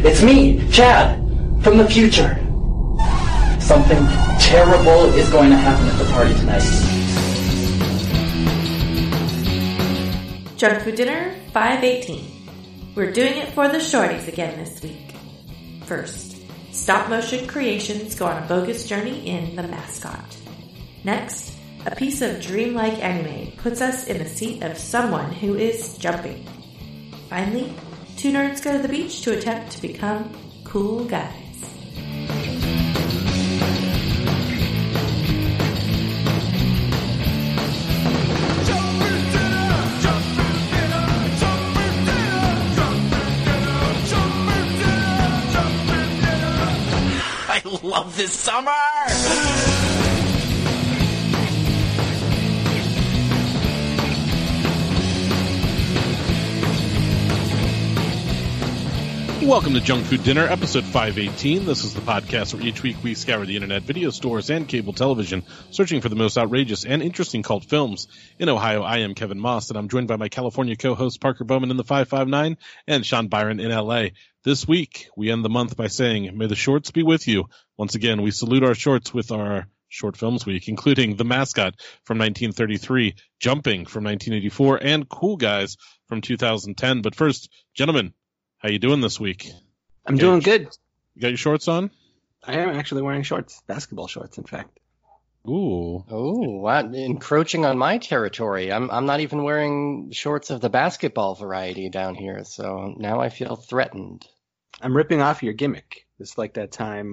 It's me, Chad, from the future. Something terrible is going to happen at the party tonight. Junk Food Dinner 518. We're doing it for the shorties again this week. First, stop motion creations go on a bogus journey in The Mascot. Next, a piece of dreamlike anime puts us in the seat of someone who is jumping. Finally, two nerds go to the beach to attempt to become cool guys. I love this summer! Welcome to Junk Food Dinner, episode 518. This is the podcast where each week we scour the internet, video stores, and cable television, searching for the most outrageous and interesting cult films. In Ohio, I am Kevin Moss, and I'm joined by my California co-host Parker Bowman in the 559 and Sean Byron in LA. This week, we end the month by saying, may the shorts be with you. Once again, we salute our shorts with our Short Films Week, including The Mascot from 1933, Jumping from 1984, and Cool Guys from 2010. But first, gentlemen, how you doing this week? I'm doing good. You got your shorts on? I am actually wearing shorts, basketball shorts, in fact. Ooh. Oh, wow. Encroaching on my territory. I'm not even wearing shorts of the basketball variety down here, so now I feel threatened. I'm ripping off your gimmick. It's like that time,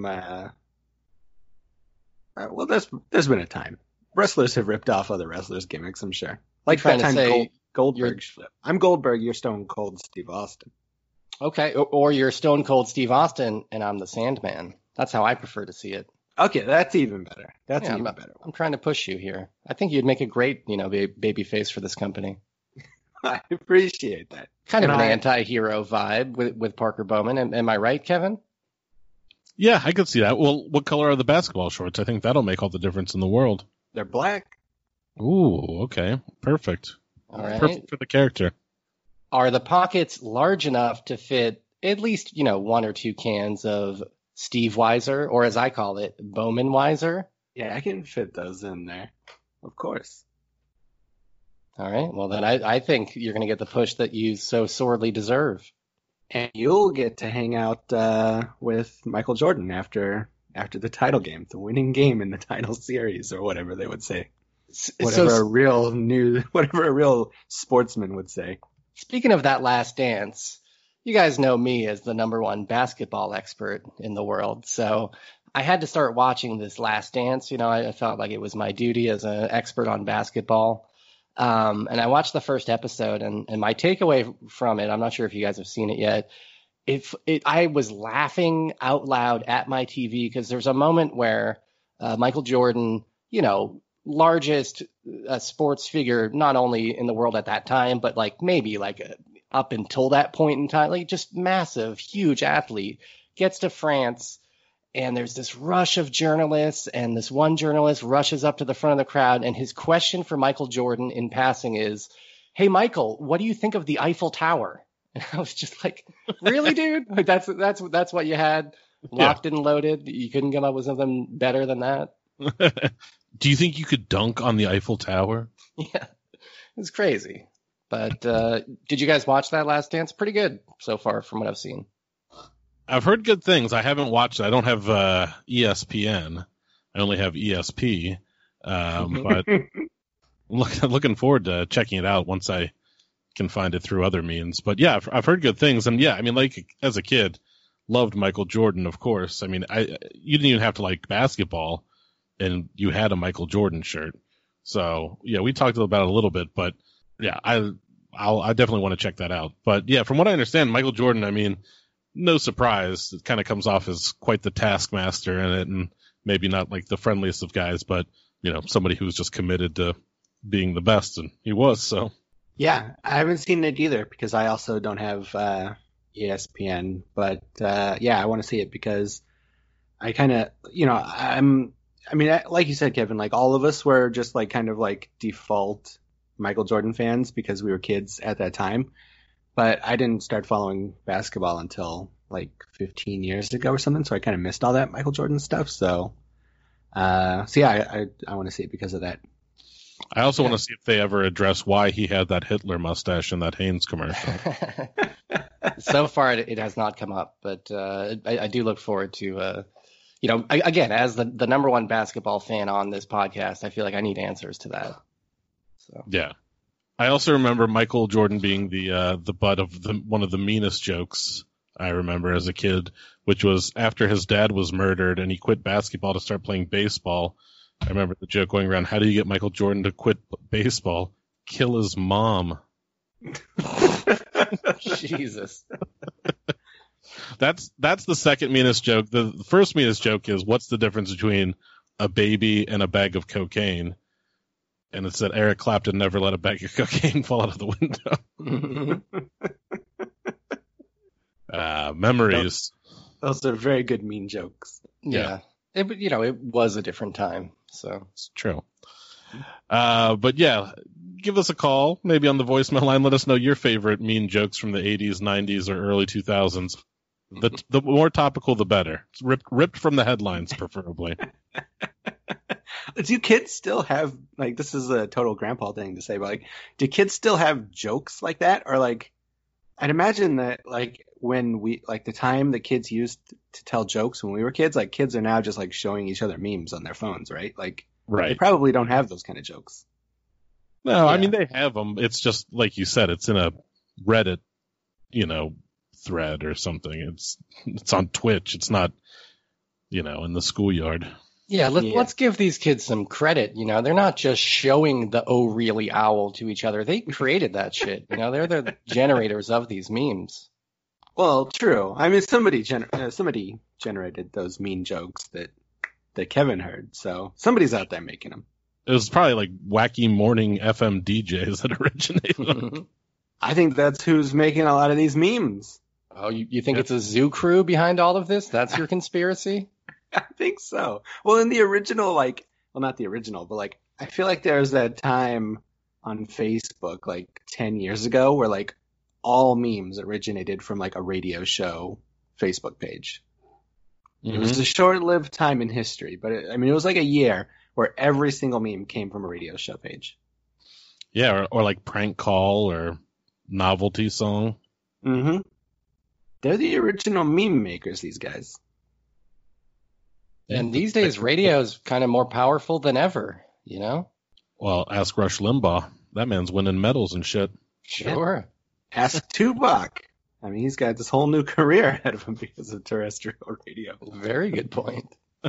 well, there's been a time. Wrestlers have ripped off other wrestlers' gimmicks, I'm sure. Like that time Goldberg. I'm Goldberg, you're Stone Cold Steve Austin. Okay, or you're Stone Cold Steve Austin, and I'm the Sandman. That's how I prefer to see it. Okay, that's even better. That's even better. I'm trying to push you here. I think you'd make a great, baby face for this company. I appreciate that. Kind of an anti-hero vibe with Parker Bowman. Am I right, Kevin? Yeah, I could see that. Well, what color are the basketball shorts? I think that'll make all the difference in the world. They're black. Ooh, okay. Perfect. All right. Perfect for the character. Are the pockets large enough to fit at least, one or two cans of Steve Weiser, or as I call it, Bowman Weiser? Yeah, I can fit those in there. Of course. All right. Well, then I think you're going to get the push that you so sorely deserve. And you'll get to hang out with Michael Jordan after the title game, the winning game in the title series, or whatever they would say. Whatever a real sportsman would say. Speaking of that Last Dance, you guys know me as the number one basketball expert in the world. So I had to start watching this Last Dance. I felt like it was my duty as an expert on basketball. And I watched the first episode, and my takeaway from it, I'm not sure if you guys have seen it yet, I was laughing out loud at my TV because there's a moment where Michael Jordan, largest sports figure, not only in the world at that time, but maybe up until that point in time, just massive, huge athlete, gets to France, and there's this rush of journalists, and this one journalist rushes up to the front of the crowd, and his question for Michael Jordan in passing is, "Hey, Michael, what do you think of the Eiffel Tower?" And I was just like, "Really, dude? That's what you had locked and loaded? You couldn't come up with something better than that?" Do you think you could dunk on the Eiffel Tower? Yeah, it's crazy. But did you guys watch that Last Dance? Pretty good so far from what I've seen. I've heard good things. I haven't watched it. I don't have ESPN. I only have ESP. But looking forward to checking it out once I can find it through other means. But yeah, I've heard good things. And yeah, as a kid, loved Michael Jordan, of course. You didn't even have to like basketball, and you had a Michael Jordan shirt. So yeah, we talked about it a little bit, but yeah, I definitely want to check that out. But yeah, from what I understand, Michael Jordan, no surprise, it kind of comes off as quite the taskmaster in it, and maybe not like the friendliest of guys, but somebody who's just committed to being the best, and he was. So yeah, I haven't seen it either because I also don't have ESPN, but yeah, I want to see it because I kind of, like you said, Kevin, all of us were just kind of default Michael Jordan fans because we were kids at that time. But I didn't start following basketball until like 15 years ago or something, so I kind of missed all that Michael Jordan stuff. So yeah, I want to see it because of that. I also want to see if they ever address why he had that Hitler mustache in that Hanes commercial. So far, it has not come up, but I do look forward to, again, as the number one basketball fan on this podcast, I feel like I need answers to that. So. Yeah. I also remember Michael Jordan being the butt of one of the meanest jokes I remember as a kid, which was after his dad was murdered and he quit basketball to start playing baseball. I remember the joke going around, how do you get Michael Jordan to quit baseball? Kill his mom. Jesus. That's the second meanest joke. The first meanest joke is, what's the difference between a baby and a bag of cocaine? And it said Eric Clapton never let a bag of cocaine fall out of the window. Memories. Those are very good mean jokes. Yeah. It was a different time. So it's true. But yeah, give us a call, maybe on the voicemail line. Let us know your favorite mean jokes from the 80s, 90s, or early 2000s. The more topical, the better. It's ripped from the headlines, preferably. Do kids still have, like, this is a total grandpa thing to say, but, like, do kids still have jokes like that? Or, like, I'd imagine that, like, when the time the kids used to tell jokes when we were kids, like, kids are now just, like, showing each other memes on their phones, right? Like, right. They probably don't have those kind of jokes. No, yeah. I mean, they have them. It's just, like you said, it's in a Reddit, thread or something. It's on Twitch. It's not, in the schoolyard. Yeah, let's give these kids some credit. They're not just showing the "oh really" owl to each other. They created that shit. They're the generators of these memes. Well, true. I mean, somebody generated those mean jokes that Kevin heard. So somebody's out there making them. It was probably like wacky morning FM DJs that originated them. I think that's who's making a lot of these memes. Oh, you think it's a zoo crew behind all of this? That's your conspiracy? I think so. Well, in the original, not the original, but I feel like there was that time on Facebook 10 years ago where all memes originated from a radio show Facebook page. Mm-hmm. It was a short-lived time in history, but it was like a year where every single meme came from a radio show page. Yeah, or prank call or novelty song. Mm-hmm. They're the original meme makers, these guys. And these days, radio is kind of more powerful than ever, Well, ask Rush Limbaugh. That man's winning medals and shit. Sure. Yeah. Ask Tupac. He's got this whole new career ahead of him because of terrestrial radio. Very good point.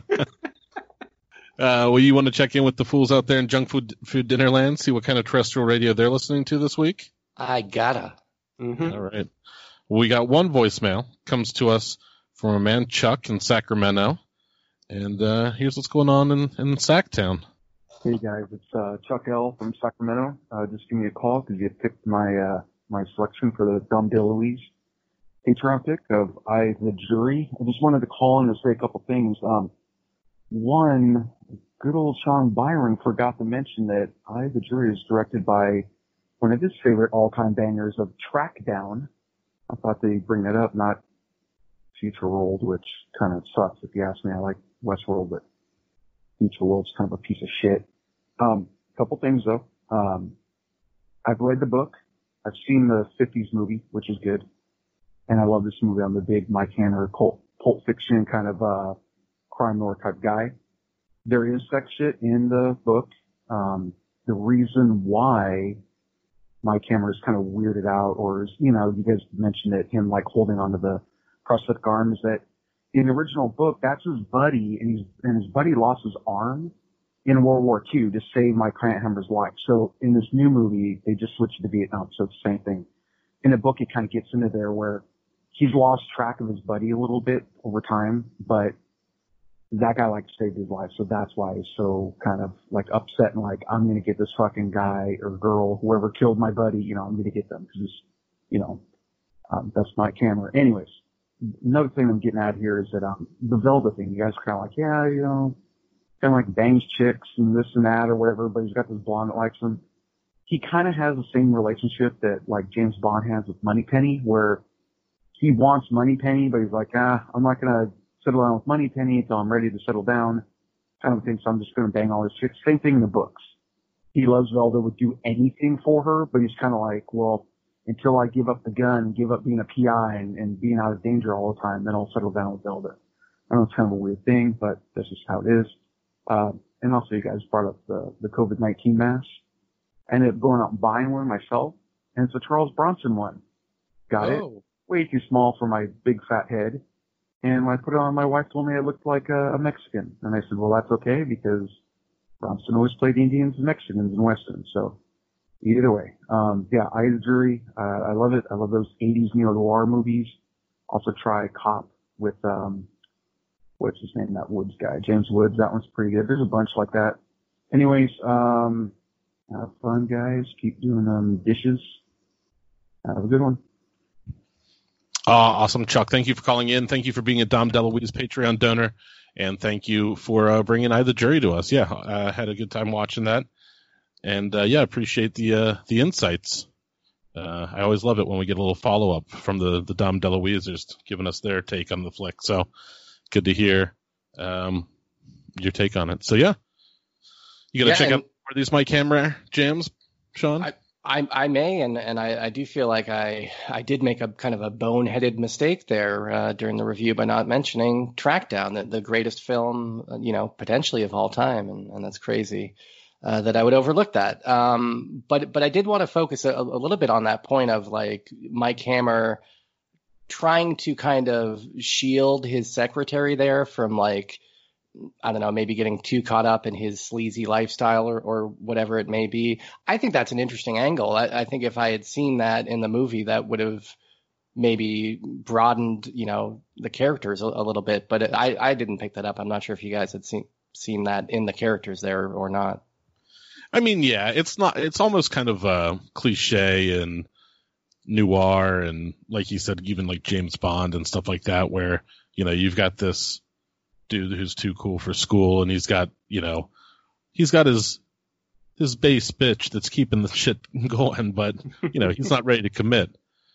Well, you want to check in with the fools out there in junk food dinnerland, see what kind of terrestrial radio they're listening to this week? I gotta. Mm-hmm. All right. Well, we got one voicemail. Comes to us from a man, Chuck, in Sacramento. And here's what's going on in Sacktown. Hey guys, it's Chuck L from Sacramento. Just give me a call because you picked my selection for the Dom DeLuise Patreon pick of I, the Jury. I just wanted to call in to say a couple things. One, good old Sean Byron forgot to mention that I, the Jury is directed by one of his favorite all-time bangers of Trackdown. I thought they'd bring that up, not Future World, which kind of sucks if you ask me. I like Westworld, but Future World's kind of a piece of shit. Couple things though. I've read the book. I've seen the 50s movie, which is good. And I love this movie. I'm a big Mike Hanna Pulp Fiction kind of, crime noir type guy. There is sex shit in the book. The reason why Mike Hanna is kind of weirded out, or is, you guys mentioned that him holding onto the prosthetic arm, is that in the original book, that's his buddy, and his buddy lost his arm in World War II to save Mike Hanna's life. So in this new movie, they just switched to Vietnam, so it's the same thing. In the book, it kind of gets into there where he's lost track of his buddy a little bit over time, but that guy saved his life, so that's why he's so kind of upset and I'm gonna get this fucking guy or girl, whoever killed my buddy, I'm gonna get them because that's my camera. Anyways, another thing I'm getting at here is that the Velda thing. You guys are kind of kind of bangs chicks and this and that or whatever. But he's got this blonde that likes him. He kind of has the same relationship that James Bond has with Moneypenny, where he wants Moneypenny, but he's like, I'm not gonna settle down with Moneypenny until I'm ready to settle down. Kind of thing. So I'm just gonna bang all this shit. Same thing in the books. He loves Velda, would do anything for her, but he's kind of like, well, until I give up the gun, give up being a PI and being out of danger all the time, then I'll settle down with Velda. I know it's kind of a weird thing, but that's just how it is. And also you guys brought up the COVID-19 mask. I ended up going out and buying one myself, and it's a Charles Bronson one. Got it. Way too small for my big fat head. And when I put it on, my wife told me I looked like a Mexican. And I said, well, that's okay, because Bronson always played Indians and Mexicans and Westerns. So either way, yeah, Eye of the Jury. I love it. I love those 80s neo-noir movies. Also try Cop with, what's his name? That Woods guy, James Woods. That one's pretty good. There's a bunch like that. Anyways, have fun, guys. Keep doing dishes. Have a good one. Awesome, Chuck. Thank you for calling in. Thank you for being a Dom DeLuise Patreon donor. And thank you for bringing Eye of the Jury to us. Yeah, I had a good time watching that. And, yeah, appreciate the insights. I always love it when we get a little follow-up from the Dom DeLuisers giving us their take on the flick. So good to hear your take on it. So, yeah. You going to check out more of these My Camera jams, Sean? I may, and I do feel like I did make a kind of a boneheaded mistake there during the review by not mentioning Trackdown, the greatest film, potentially of all time, and that's crazy that I would overlook that. But I did want to focus a little bit on that point of like Mike Hammer trying to kind of shield his secretary there from like, I don't know, maybe getting too caught up in his sleazy lifestyle or whatever it may be. I think that's an interesting angle. I think if I had seen that in the movie, that would have maybe broadened, the characters a little bit. But I didn't pick that up. I'm not sure if you guys had seen that in the characters there or not. I mean, yeah, it's almost kind of cliche and noir and, like you said, even like James Bond and stuff like that, where, you've got this dude who's too cool for school, and he's got his base bitch that's keeping the shit going, but he's not ready to commit.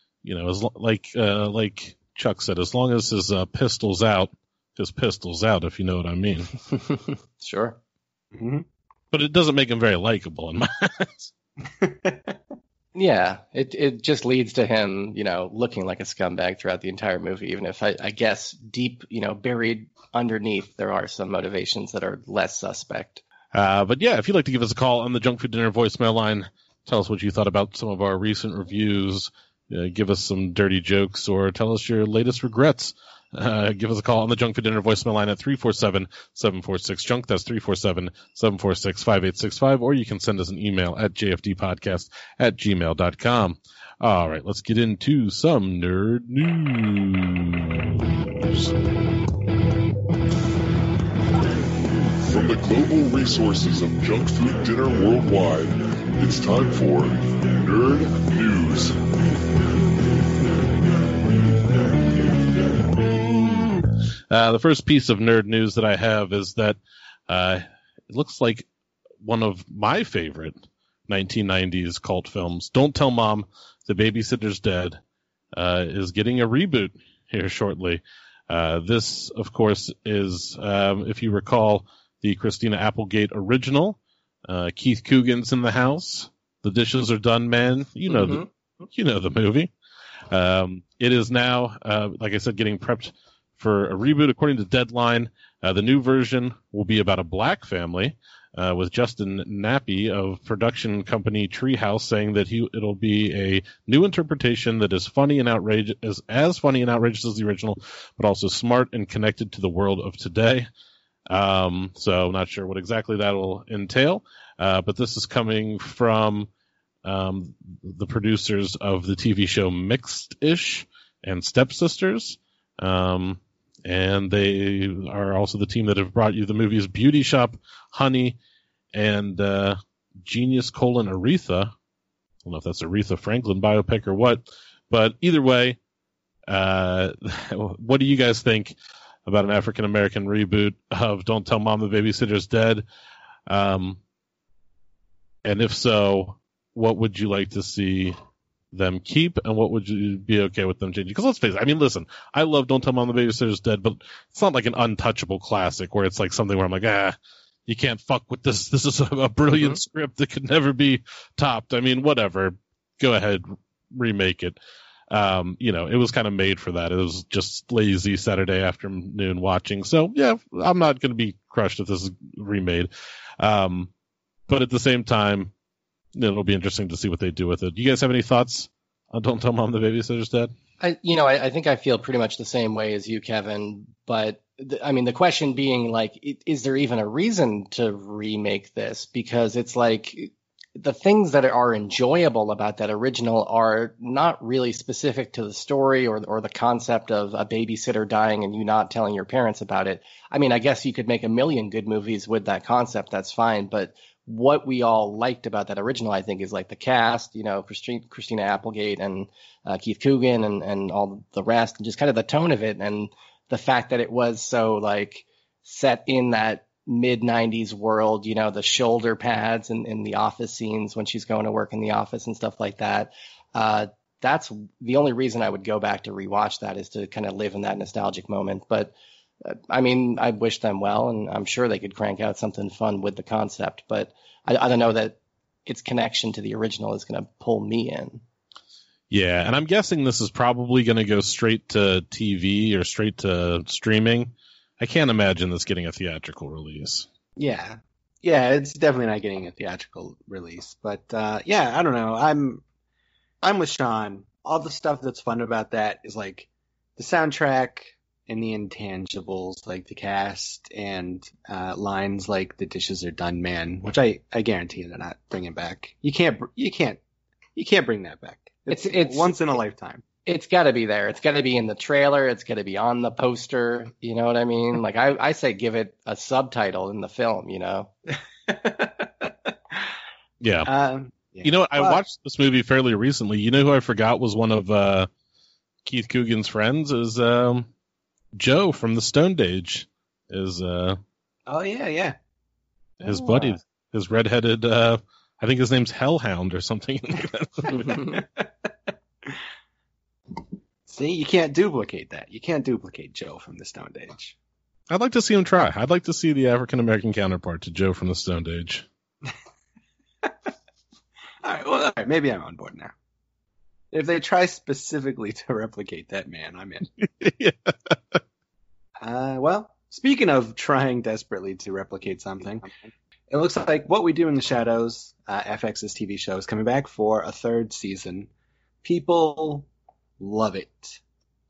Like Chuck said, as long as his pistol's out, if you know what I mean. Sure. Mm-hmm. But it doesn't make him very likable in my eyes. Yeah, it just leads to him, looking like a scumbag throughout the entire movie, even if I guess deep, buried underneath, there are some motivations that are less suspect. But yeah, if you'd like to give us a call on the Junk Food Dinner voicemail line, tell us what you thought about some of our recent reviews, give us some dirty jokes, or tell us your latest regrets. Give us a call on the Junk Food Dinner voicemail line at 347-746-JUNK. That's 347-746-5865. Or you can send us an email at jfdpodcast@gmail.com. All right, let's get into some nerd news. From the global resources of Junk Food Dinner worldwide, it's time for Nerd News. The first piece of nerd news that I have is that it looks like one of my favorite 1990s cult films, Don't Tell Mom, The Babysitter's Dead, is getting a reboot here shortly. This, of course, is, if you recall, the Christina Applegate original. Keith Coogan's in the house. The dishes are done, man. You know the movie. It is now, like I said, getting prepped for a reboot. According to Deadline, the new version will be about a black family, with Justin Nappy of production company Treehouse saying that it'll be a new interpretation that is funny and outrageous, as funny and outrageous as the original, but also smart and connected to the world of today. So I'm not sure what exactly that will entail, but this is coming from the producers of the TV show Mixed-ish and Stepsisters. And they are also the team that have brought you the movies Beauty Shop, Honey, and Genius: Aretha. I don't know if that's Aretha Franklin biopic or what, but either way, what do you guys think about an African-American reboot of Don't Tell Mom the Babysitter's Dead? And if so, what would you like to see them keep, and what would you be okay with them changing? Because let's face it, I mean, listen, I love Don't Tell Mom the Babysitter's Dead, but it's not like an untouchable classic where it's like something where I'm like, you can't fuck with this. This is a brilliant script that could never be topped. I mean, whatever. Go ahead, remake it. It was kind of made for that. It was just lazy Saturday afternoon watching. So, yeah, I'm not going to be crushed if this is remade. But at the same time, it'll be interesting to see what they do with it. Do you guys have any thoughts on Don't Tell Mom the Babysitter's Dead? I think I feel pretty much the same way as you, Kevin. But the question being like, is there even a reason to remake this? Because it's like the things that are enjoyable about that original are not really specific to the story or the concept of a babysitter dying and you not telling your parents about it. I mean, I guess you could make a million good movies with that concept. That's fine. But what we all liked about that original, I think, is like the cast, Christina Applegate and Keith Coogan and all the rest, and just kind of the tone of it and the fact that it was so like set in that mid-90s world, the shoulder pads in the office scenes when she's going to work in the office and stuff like that. That's the only reason I would go back to rewatch that, is to kind of live in that nostalgic moment. But I wish them well, and I'm sure they could crank out something fun with the concept. But I don't know that its connection to the original is going to pull me in. Yeah, and I'm guessing this is probably going to go straight to TV or straight to streaming. I can't imagine this getting a theatrical release. Yeah, it's definitely not getting a theatrical release. But I don't know. I'm with Sean. All the stuff that's fun about that is like the soundtrack and the intangibles, like the cast and lines like "the dishes are done, man," which I guarantee they're not bringing back. You can't bring that back. It's once in a lifetime. It's got to be there. It's got to be in the trailer. It's got to be on the poster. You know what I mean? Like I say, give it a subtitle in the film. Yeah. I watched this movie fairly recently. You know who I forgot was one of Keith Coogan's friends is Joe from the Stoned Age. Is oh yeah. His buddy, his redheaded. I think his name's Hellhound or something. See, you can't duplicate that. You can't duplicate Joe from the Stoned Age. I'd like to see him try. I'd like to see the African-American counterpart to Joe from the Stoned Age. All right, maybe I'm on board now. If they try specifically to replicate that man, I'm in. Yeah. Well, speaking of trying desperately to replicate something, it looks like What We Do in the Shadows, FX's TV show, is coming back for a third season. People love it.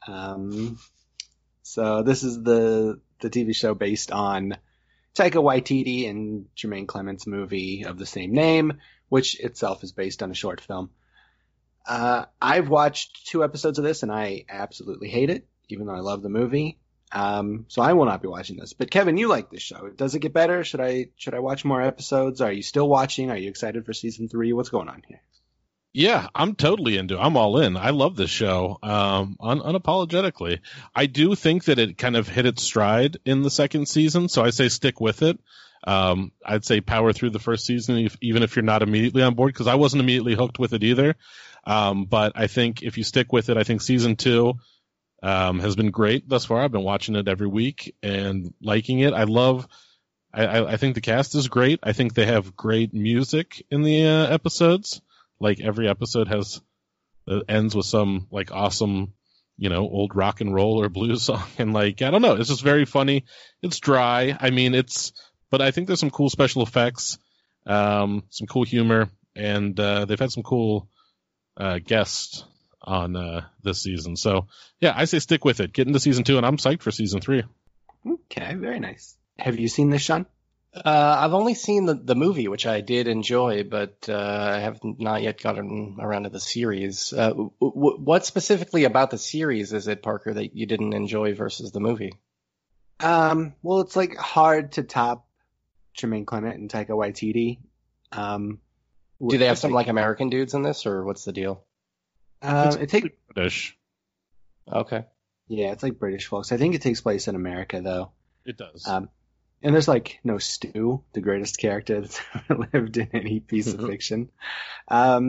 So this is the TV show based on Taika Waititi and Jermaine Clement's movie of the same name, which itself is based on a short film. I've watched 2 episodes of this and I absolutely hate it, even though I love the movie. So I will not be watching this. But Kevin, you like this show. Does it get better? Should I watch more episodes? Are you still watching? Are you excited for season 3? What's going on here? Yeah, I'm totally into it. I'm all in. I love this show, unapologetically. I do think that it kind of hit its stride in the second season, so I say stick with it. I'd say power through the first season, even if you're not immediately on board, because I wasn't immediately hooked with it either. But I think if you stick with it, I think season 2 has been great thus far. I've been watching it every week and liking it. I think the cast is great. I think they have great music in the episodes. Like every episode ends with some like awesome, old rock and roll or blues song. And like, I don't know, it's just very funny. It's dry. I mean, but I think there's some cool special effects, some cool humor, and they've had some cool guests on this season. So yeah, I say stick with it. Get into season 2, and I'm psyched for season 3. Okay, very nice. Have you seen this, Sean? I've only seen the movie, which I did enjoy, but I have not yet gotten around to the series. What specifically about the series is it, Parker, that you didn't enjoy versus the movie? Well, it's like hard to top Jermaine Clement and Taika Waititi. Do they have some like American dudes in this, or what's the deal? It takes British. Okay. Yeah, it's like British folks. I think it takes place in America, though. It does. And there's like no Stu, the greatest character that's ever lived in any piece of fiction.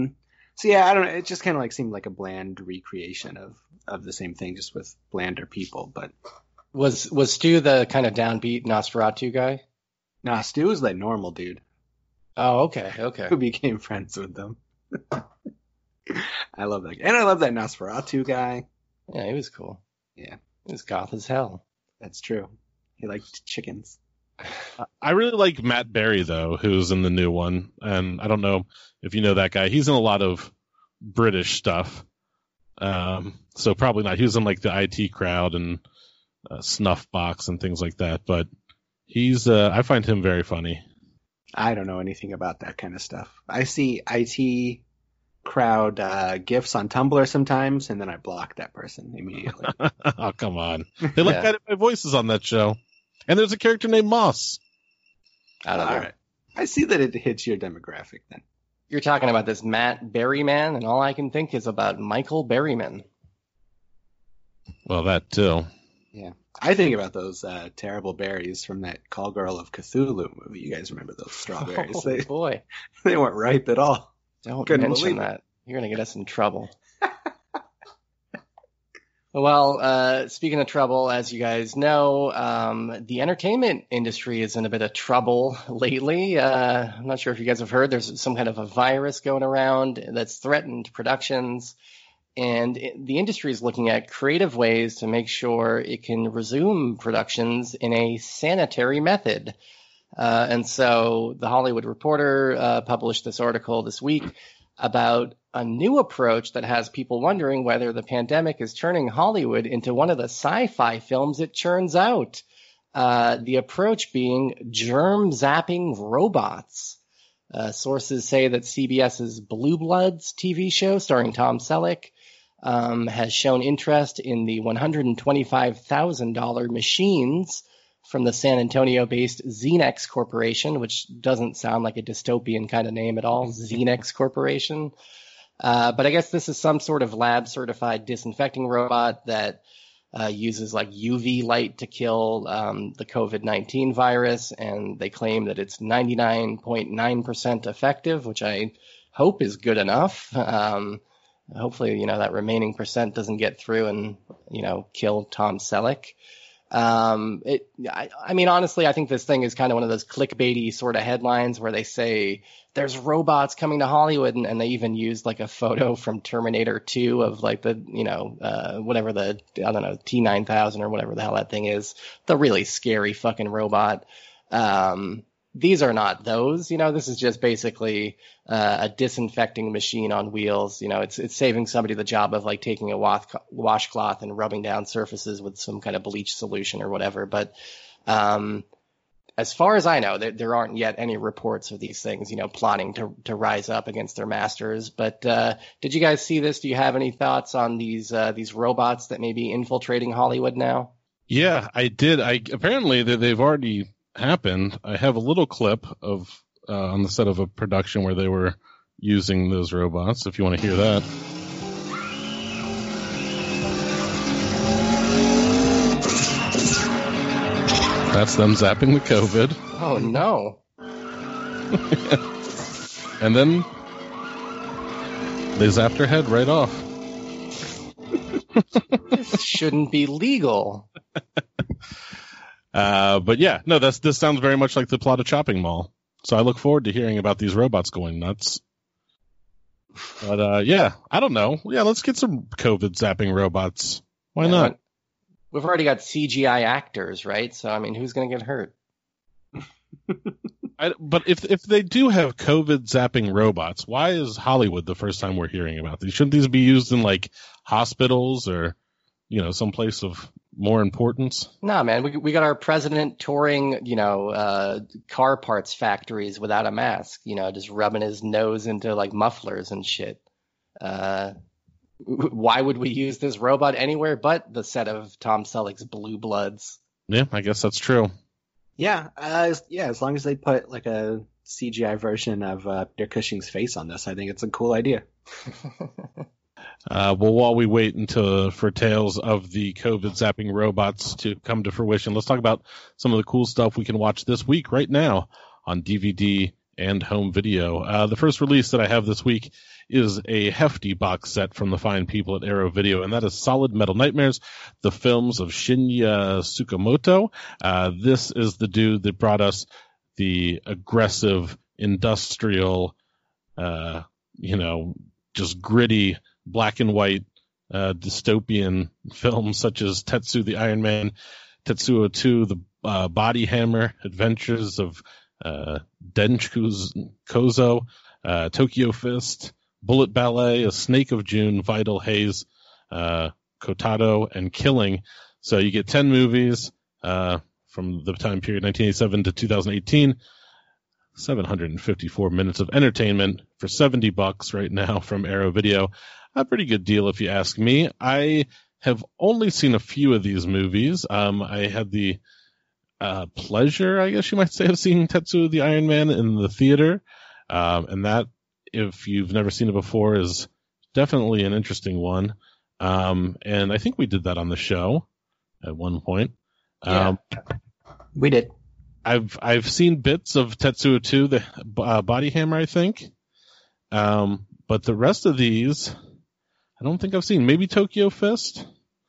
So yeah, I don't know. It just kind of like seemed like a bland recreation of the same thing, just with blander people. But Was Stu the kind of downbeat Nosferatu guy? nah, Stu was like normal dude Oh, okay. who became friends with them. I love that guy. And I love that Nosferatu guy. Yeah, he was cool. Yeah, He was goth as hell. that's true. He liked chickens. I really like Matt Berry, though, who's in the new one. And I don't know if you know that guy. He's in a lot of British stuff. So probably not. He was in like the IT Crowd and Snuffbox and things like that. But I find him very funny. I don't know anything about that kind of stuff. I see IT Crowd GIFs on Tumblr sometimes, and then I block that person immediately. Oh, come on. They like my voices on that show. And there's a character named Moss. I don't know. All right. I see that it hits your demographic then. You're talking about this Matt Berryman, and all I can think is about Michael Berryman. Well, that too. Yeah. I think about those terrible berries from that Call Girl of Cthulhu movie. You guys remember those strawberries? Oh, boy. They weren't ripe at all. Don't Couldn't mention believe it. that. You're going to get us in trouble. Well, speaking of trouble, as you guys know, the entertainment industry is in a bit of trouble lately. I'm not sure if you guys have heard. There's some kind of a virus going around that's threatened productions. And the industry is looking at creative ways to make sure it can resume productions in a sanitary method. And so the Hollywood Reporter published this article this week about a new approach that has people wondering whether the pandemic is turning Hollywood into one of the sci-fi films it churns out. The approach being germ zapping robots. Sources say that CBS's Blue Bloods TV show starring Tom Selleck has shown interest in the $125,000 machines from the San Antonio-based Xenex Corporation, which doesn't sound like a dystopian kind of name at all, Xenex Corporation. But I guess this is some sort of lab-certified disinfecting robot that uses like UV light to kill the COVID-19 virus, and they claim that it's 99.9% effective, which I hope is good enough. Hopefully, that remaining percent doesn't get through and, kill Tom Selleck. I mean, honestly, I think this thing is kind of one of those clickbaity sort of headlines where they say there's robots coming to Hollywood, and they even used like a photo from Terminator 2 of like the, whatever the, I don't know, T-9000 or whatever the hell that thing is, the really scary fucking robot. These are not those, this is just basically a disinfecting machine on wheels. It's saving somebody the job of like taking a washcloth and rubbing down surfaces with some kind of bleach solution or whatever. But as far as I know, there aren't yet any reports of these things, plotting to rise up against their masters. But did you guys see this? Do you have any thoughts on these robots that may be infiltrating Hollywood now? Yeah, I did. Apparently they've already happened. I have a little clip of on the set of a production where they were using those robots, if you want to hear that. That's them zapping the COVID. Oh no. And then they zapped her head right off. This shouldn't be legal. But yeah, no, this sounds very much like the plot of Chopping Mall. So I look forward to hearing about these robots going nuts. But yeah, I don't know. Yeah, let's get some COVID zapping robots. Why not? We've already got CGI actors, right? So I mean, who's going to get hurt? But if they do have COVID zapping robots, why is Hollywood the first time we're hearing about these? Shouldn't these be used in like hospitals or some place of more importance? Nah, man, we got our president touring, car parts factories without a mask, just rubbing his nose into like mufflers and shit. Why would we use this robot anywhere but the set of Tom Selleck's Blue Bloods? Yeah, I guess that's true. Yeah, as long as they put like a CGI version of Peter Cushing's face on this, I think it's a cool idea. Well, while we wait for tales of the COVID zapping robots to come to fruition, let's talk about some of the cool stuff we can watch this week right now on DVD and home video. The first release that I have this week is a hefty box set from the fine people at Arrow Video, and that is Solid Metal Nightmares, the films of Shinya Tsukamoto. This is the dude that brought us the aggressive, industrial, just gritty, black and white, dystopian films such as Tetsu the Iron Man, Tetsuo 2, the Body Hammer Adventures of Denchu Kozo, Tokyo Fist, Bullet Ballet, A Snake of June, Vital Haze, Kotaro, and Killing. So you get 10 movies from the time period 1987 to 2018. 754 minutes of entertainment for $70 right now from Arrow Video. A pretty good deal if you ask me. I have only seen a few of these movies. I had the pleasure, I guess you might say, of seeing Tetsuo the Iron Man in the theater. And that, if you've never seen it before, is definitely an interesting one. And I think we did that on the show at one point. Yeah, we did. I've seen bits of Tetsuo 2, the Body Hammer, I think. But the rest of these, I don't think I've seen. Maybe Tokyo Fist.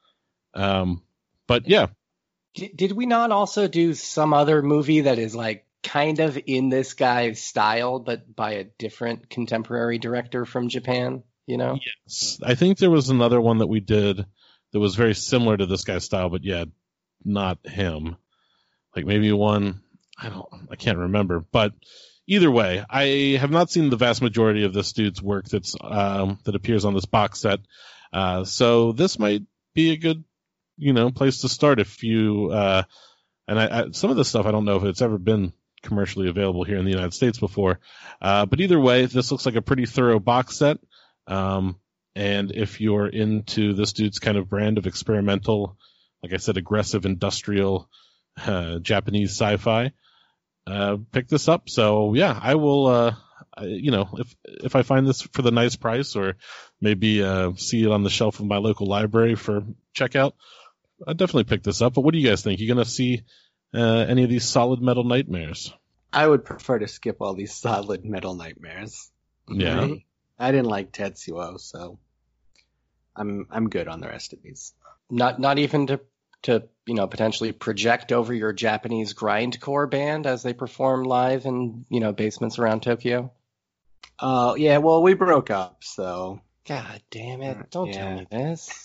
But yeah. Did we not also do some other movie that is like kind of in this guy's style, but by a different contemporary director from Japan? You know? Yes. I think there was another one that we did that was very similar to this guy's style, but yeah, not him. Like maybe one, I can't remember. But either way, I have not seen the vast majority of this dude's work that appears on this box set. So this might be a good, place to start if you, and some of this stuff I don't know if it's ever been commercially available here in the United States before. But either way, this looks like a pretty thorough box set. And if you're into this dude's kind of brand of experimental, like I said, aggressive industrial Japanese sci-fi, pick this up. So yeah, I will, if I find this for the nice price, or maybe see it on the shelf of my local library for checkout, I'd definitely pick this up. But what do you guys think? You gonna see any of these Solid Metal Nightmares? I would prefer to skip all these Solid Metal Nightmares. Yeah, I didn't like Tetsuo, so I'm good on the rest of these. Not even to potentially project over your Japanese grindcore band as they perform live in basements around Tokyo. Yeah, well, we broke up, so. God damn it! Don't tell me this.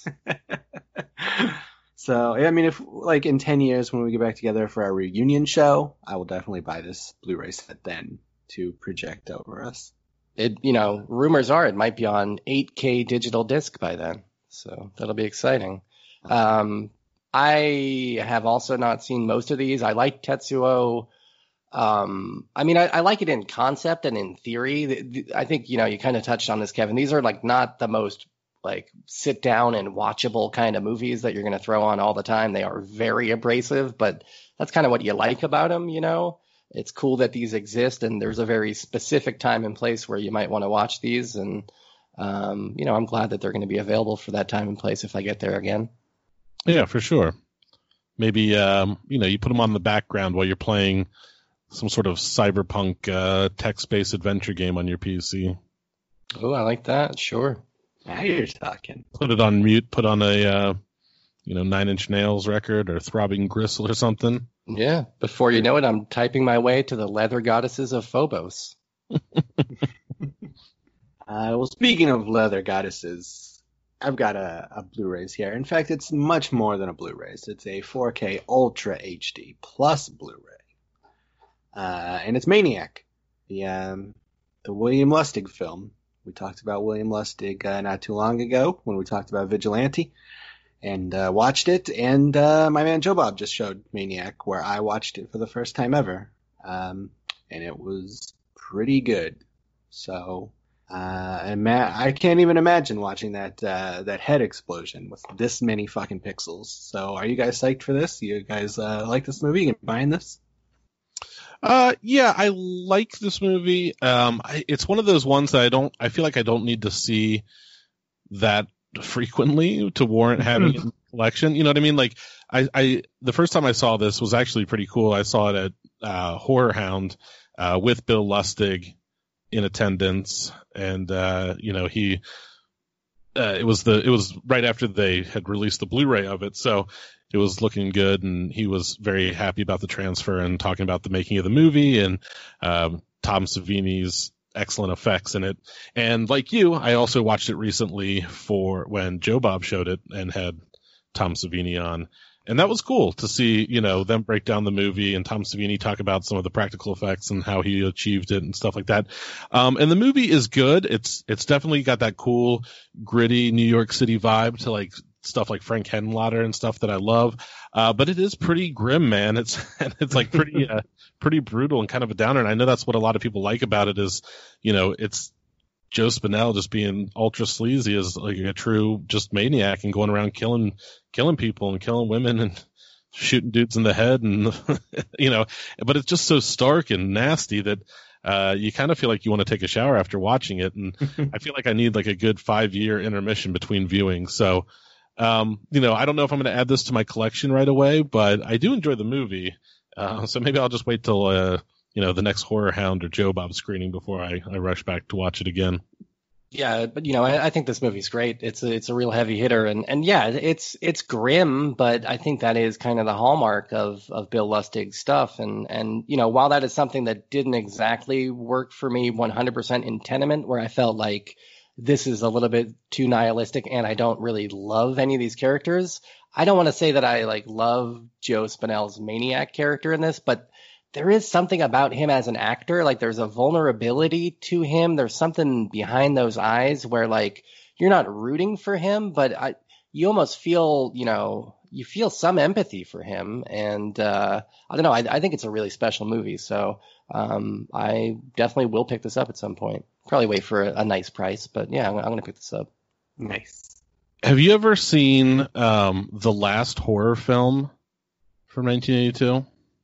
So, I mean, if like in 10 years when we get back together for our reunion show, I will definitely buy this Blu-ray set then to project over us. Rumors are it might be on 8K digital disc by then, so that'll be exciting. I have also not seen most of these. I like Tetsuo. I like it in concept and in theory. I think, you kind of touched on this, Kevin. These are like not the most like sit down and watchable kind of movies that you're going to throw on all the time. They are very abrasive, but that's kind of what you like about them. It's cool that these exist, and there's a very specific time and place where you might want to watch these. And, I'm glad that they're going to be available for that time and place if I get there again. Yeah, for sure. Maybe, you put them on the background while you're playing some sort of cyberpunk text-based adventure game on your PC. Oh, I like that. Sure. Now you're talking. Put it on mute, put on a, Nine Inch Nails record or Throbbing Gristle or something. Yeah. Before you know it, I'm typing my way to the leather goddesses of Phobos. Well, speaking of leather goddesses, I've got a Blu-rays here. In fact, it's much more than a Blu-rays. It's a 4K Ultra HD Plus Blu-ray. And it's Maniac, the William Lustig film. We talked about William Lustig not too long ago when we talked about Vigilante, and watched it. And my man Joe Bob just showed Maniac, where I watched it for the first time ever, and it was pretty good. So, I can't even imagine watching that head explosion with this many fucking pixels. So, are you guys psyched for this? You guys like this movie? You buying this? Yeah, I like this movie. It's one of those ones that I feel like I don't need to see that frequently to warrant having it in the collection. You know what I mean? Like, the first time I saw this was actually pretty cool. I saw it at Horror Hound with Bill Lustig in attendance, and it was right after they had released the Blu-ray of it, so it was looking good, and he was very happy about the transfer and talking about the making of the movie and Tom Savini's excellent effects in it. And like you, I also watched it recently for when Joe Bob showed it and had Tom Savini on. And that was cool to see, them break down the movie and Tom Savini talk about some of the practical effects and how he achieved it and stuff like that. And the movie is good. It's definitely got that cool, gritty New York City vibe to like stuff like Frank Henenlotter and stuff that I love. But it is pretty grim, man. It's like pretty brutal and kind of a downer. And I know that's what a lot of people like about it is, it's Joe Spinell just being ultra sleazy as like a true just maniac and going around killing people and killing women and shooting dudes in the head and but it's just so stark and nasty that you kind of feel like you want to take a shower after watching it. And I feel like I need like a good 5-year intermission between viewings. So I don't know if I'm going to add this to my collection right away, but I do enjoy the movie. So maybe I'll just wait till the next Horror Hound or Joe Bob screening before I rush back to watch it again. Yeah, but I think this movie's great. It's a real heavy hitter, and yeah, it's grim, but I think that is kind of the hallmark of Bill Lustig's stuff. And while that is something that didn't exactly work for me 100% in Tenement, where I felt like this is a little bit too nihilistic and I don't really love any of these characters, I don't want to say that I like love Joe Spinell's maniac character in this, but there is something about him as an actor. Like there's a vulnerability to him. There's something behind those eyes where like you're not rooting for him, but you almost feel, you feel some empathy for him. And I don't know. I think it's a really special movie. So I definitely will pick this up at some point. Probably wait for a nice price, but yeah, I'm going to pick this up. Nice. Have you ever seen the last horror film from 1982?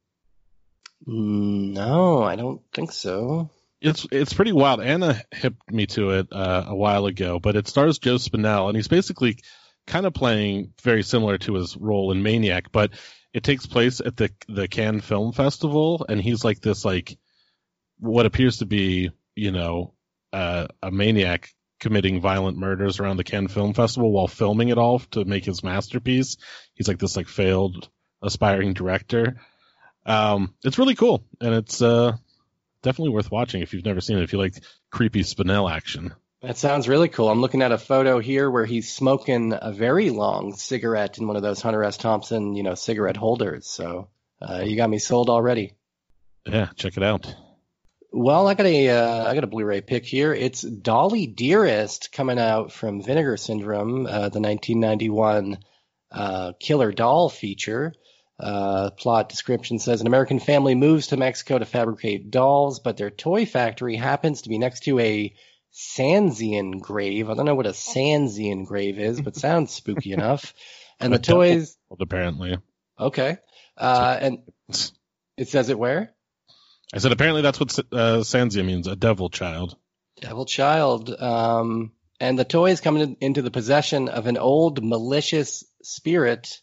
No, I don't think so. It's pretty wild. Anna hipped me to it a while ago, but it stars Joe Spinell, and he's basically kind of playing very similar to his role in Maniac, but it takes place at the Cannes Film Festival, and he's like this, like, what appears to be, a maniac committing violent murders around the Cannes Film Festival while filming it all to make his masterpiece. He's like this, like, failed aspiring director. It's really cool, and it's definitely worth watching if you've never seen it, if you like creepy Spinell action. That sounds really cool. I'm looking at a photo here where he's smoking a very long cigarette in one of those Hunter S. Thompson, cigarette holders. So you got me sold already. Yeah, check it out. Well, I got a Blu-ray pick here. It's Dolly Dearest coming out from Vinegar Syndrome, the 1991 Killer Doll feature. Plot description says an American family moves to Mexico to fabricate dolls, but their toy factory happens to be next to a Sanzian grave. I don't know what a Sanzian grave is, but sounds spooky enough. And the toys, apparently. Okay. And it says it where? I said apparently that's what Sanzia means, a devil child. Devil child. And the toys come into the possession of an old malicious spirit.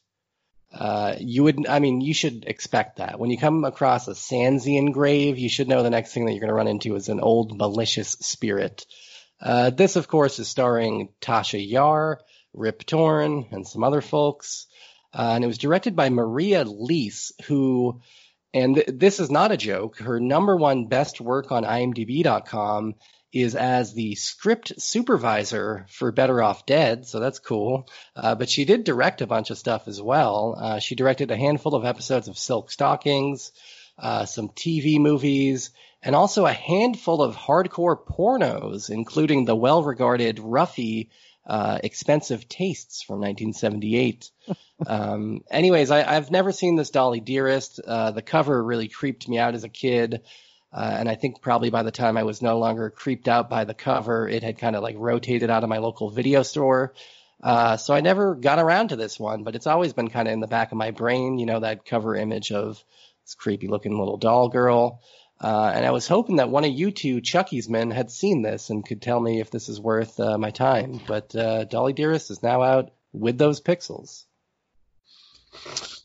You should expect that. When you come across a Sanzian grave, you should know the next thing that you're going to run into is an old malicious spirit. This, of course, is starring Tasha Yar, Rip Torn, and some other folks. And it was directed by Maria Leese, who, and this is not a joke, her number one best work on IMDb.com is as the script supervisor for Better Off Dead, so that's cool. But she did direct a bunch of stuff as well. She directed a handful of episodes of Silk Stockings, some TV movies, and also a handful of hardcore pornos, including the well-regarded Ruffy Expensive Tastes from 1978. Anyways, I've never seen this Dolly Dearest. The cover really creeped me out as a kid. And I think probably by the time I was no longer creeped out by the cover, it had kind of like rotated out of my local video store. So I never got around to this one, but it's always been kind of in the back of my brain, that cover image of this creepy looking little doll girl. And I was hoping that one of you two Chucky's men had seen this and could tell me if this is worth my time. But Dolly Dearest is now out with those pixels.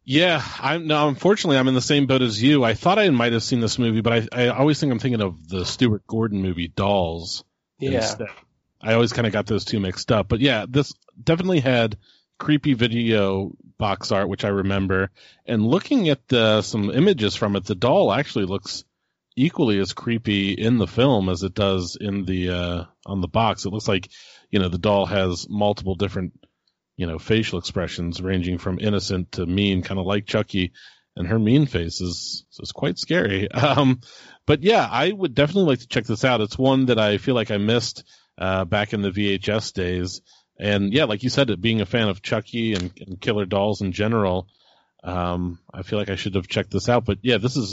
Yeah, unfortunately, I'm in the same boat as you. I thought I might have seen this movie, but I always think I'm thinking of the Stuart Gordon movie, Dolls. Yeah. Instead. I always kind of got those two mixed up. But yeah, this definitely had creepy video box art, which I remember. And looking at some images from it, the doll actually looks equally as creepy in the film as it does in the on the box. It looks like, the doll has multiple different facial expressions ranging from innocent to mean, kind of like Chucky, and her mean face is quite scary. But yeah, I would definitely like to check this out. It's one that I feel like I missed back in the VHS days. And yeah, like you said, it being a fan of Chucky and killer dolls in general, I feel like I should have checked this out. But yeah, is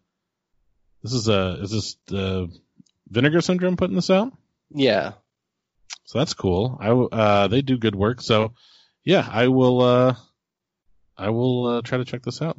this Vinegar Syndrome putting this out? Yeah. So that's cool. They do good work. So yeah, I will try to check this out.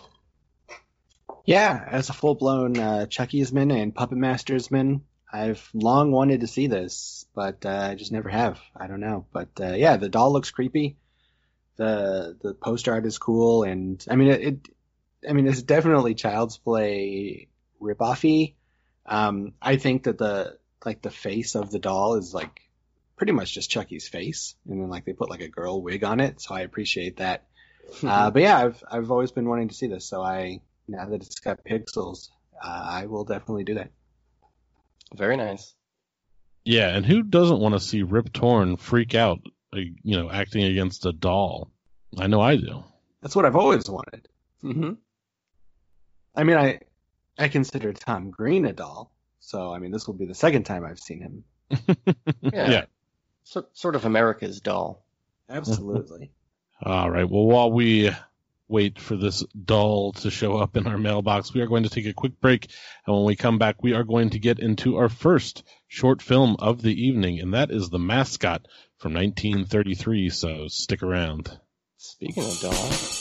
Yeah, as a full-blown Chucky'sman and Puppet Mastersman, I've long wanted to see this, but I just never have. I don't know. But yeah, the doll looks creepy. The poster art is cool, and I mean it's definitely Child's Play ripoffy. I think that the face of the doll is like pretty much just Chucky's face, and then like they put like a girl wig on it, so I appreciate that. But yeah, I've always been wanting to see this, so now that it's got pixels, I will definitely do that. Very nice. Yeah, and who doesn't want to see Rip Torn freak out, acting against a doll? I know I do. That's what I've always wanted. Mm-hmm. I mean, I consider Tom Green a doll, so I mean this will be the second time I've seen him. Yeah. Sort of America's doll. Absolutely. All right. Well, while we wait for this doll to show up in our mailbox, we are going to take a quick break. And when we come back, we are going to get into our first short film of the evening, and that is The Mascot from 1933. So stick around. Speaking of dolls.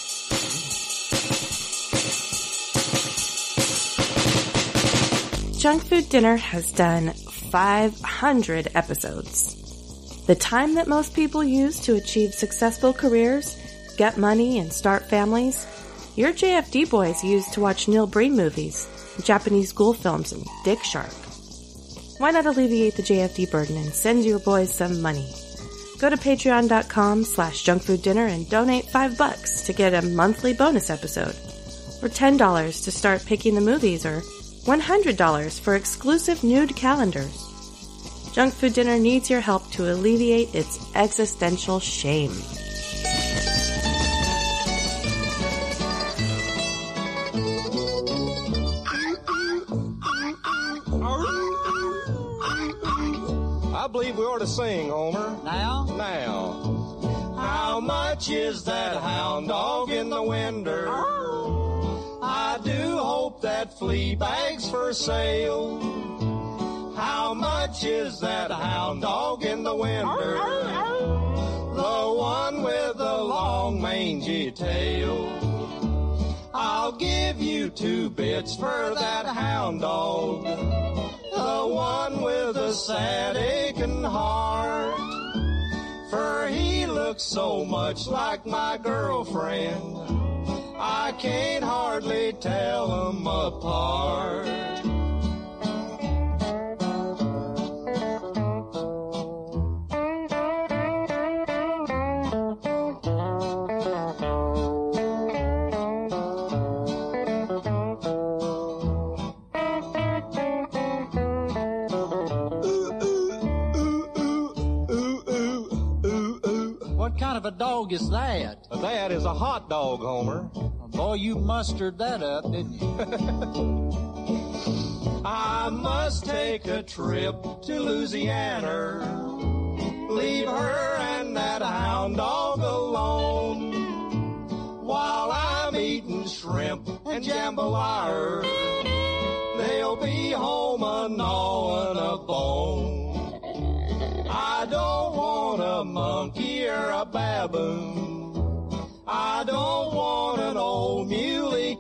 Junk Food Dinner has done 500 episodes. The time that most people use to achieve successful careers, get money, and start families, your JFD boys use to watch Neil Breen movies, Japanese ghoul films, and Dick Shark. Why not alleviate the JFD burden and send your boys some money? Go to patreon.com/junkfooddinner and donate $5 to get a monthly bonus episode, or $10 to start picking the movies, or $100 for exclusive nude calendars. Junk Food Dinner needs your help to alleviate its existential shame. I believe we ought to sing, Homer. Now? Now. How much is that hound dog in the winder? I do hope that flea bag's for sale. How much is that hound dog in the winder? The one with the long mangy tail. I'll give you 2 bits for that hound dog. The one with a sad aching heart. For he looks so much like my girlfriend, I can't hardly tell 'em apart. What kind of a dog is that? That is a hot dog, Homer. Boy, you mustered that up, didn't you? I must take a trip to Louisiana. Leave her and that hound dog alone. While I'm eating shrimp and jambalaya, they'll be home a-gnawing a bone. I don't want a monkey or a baboon. I don't want an old muley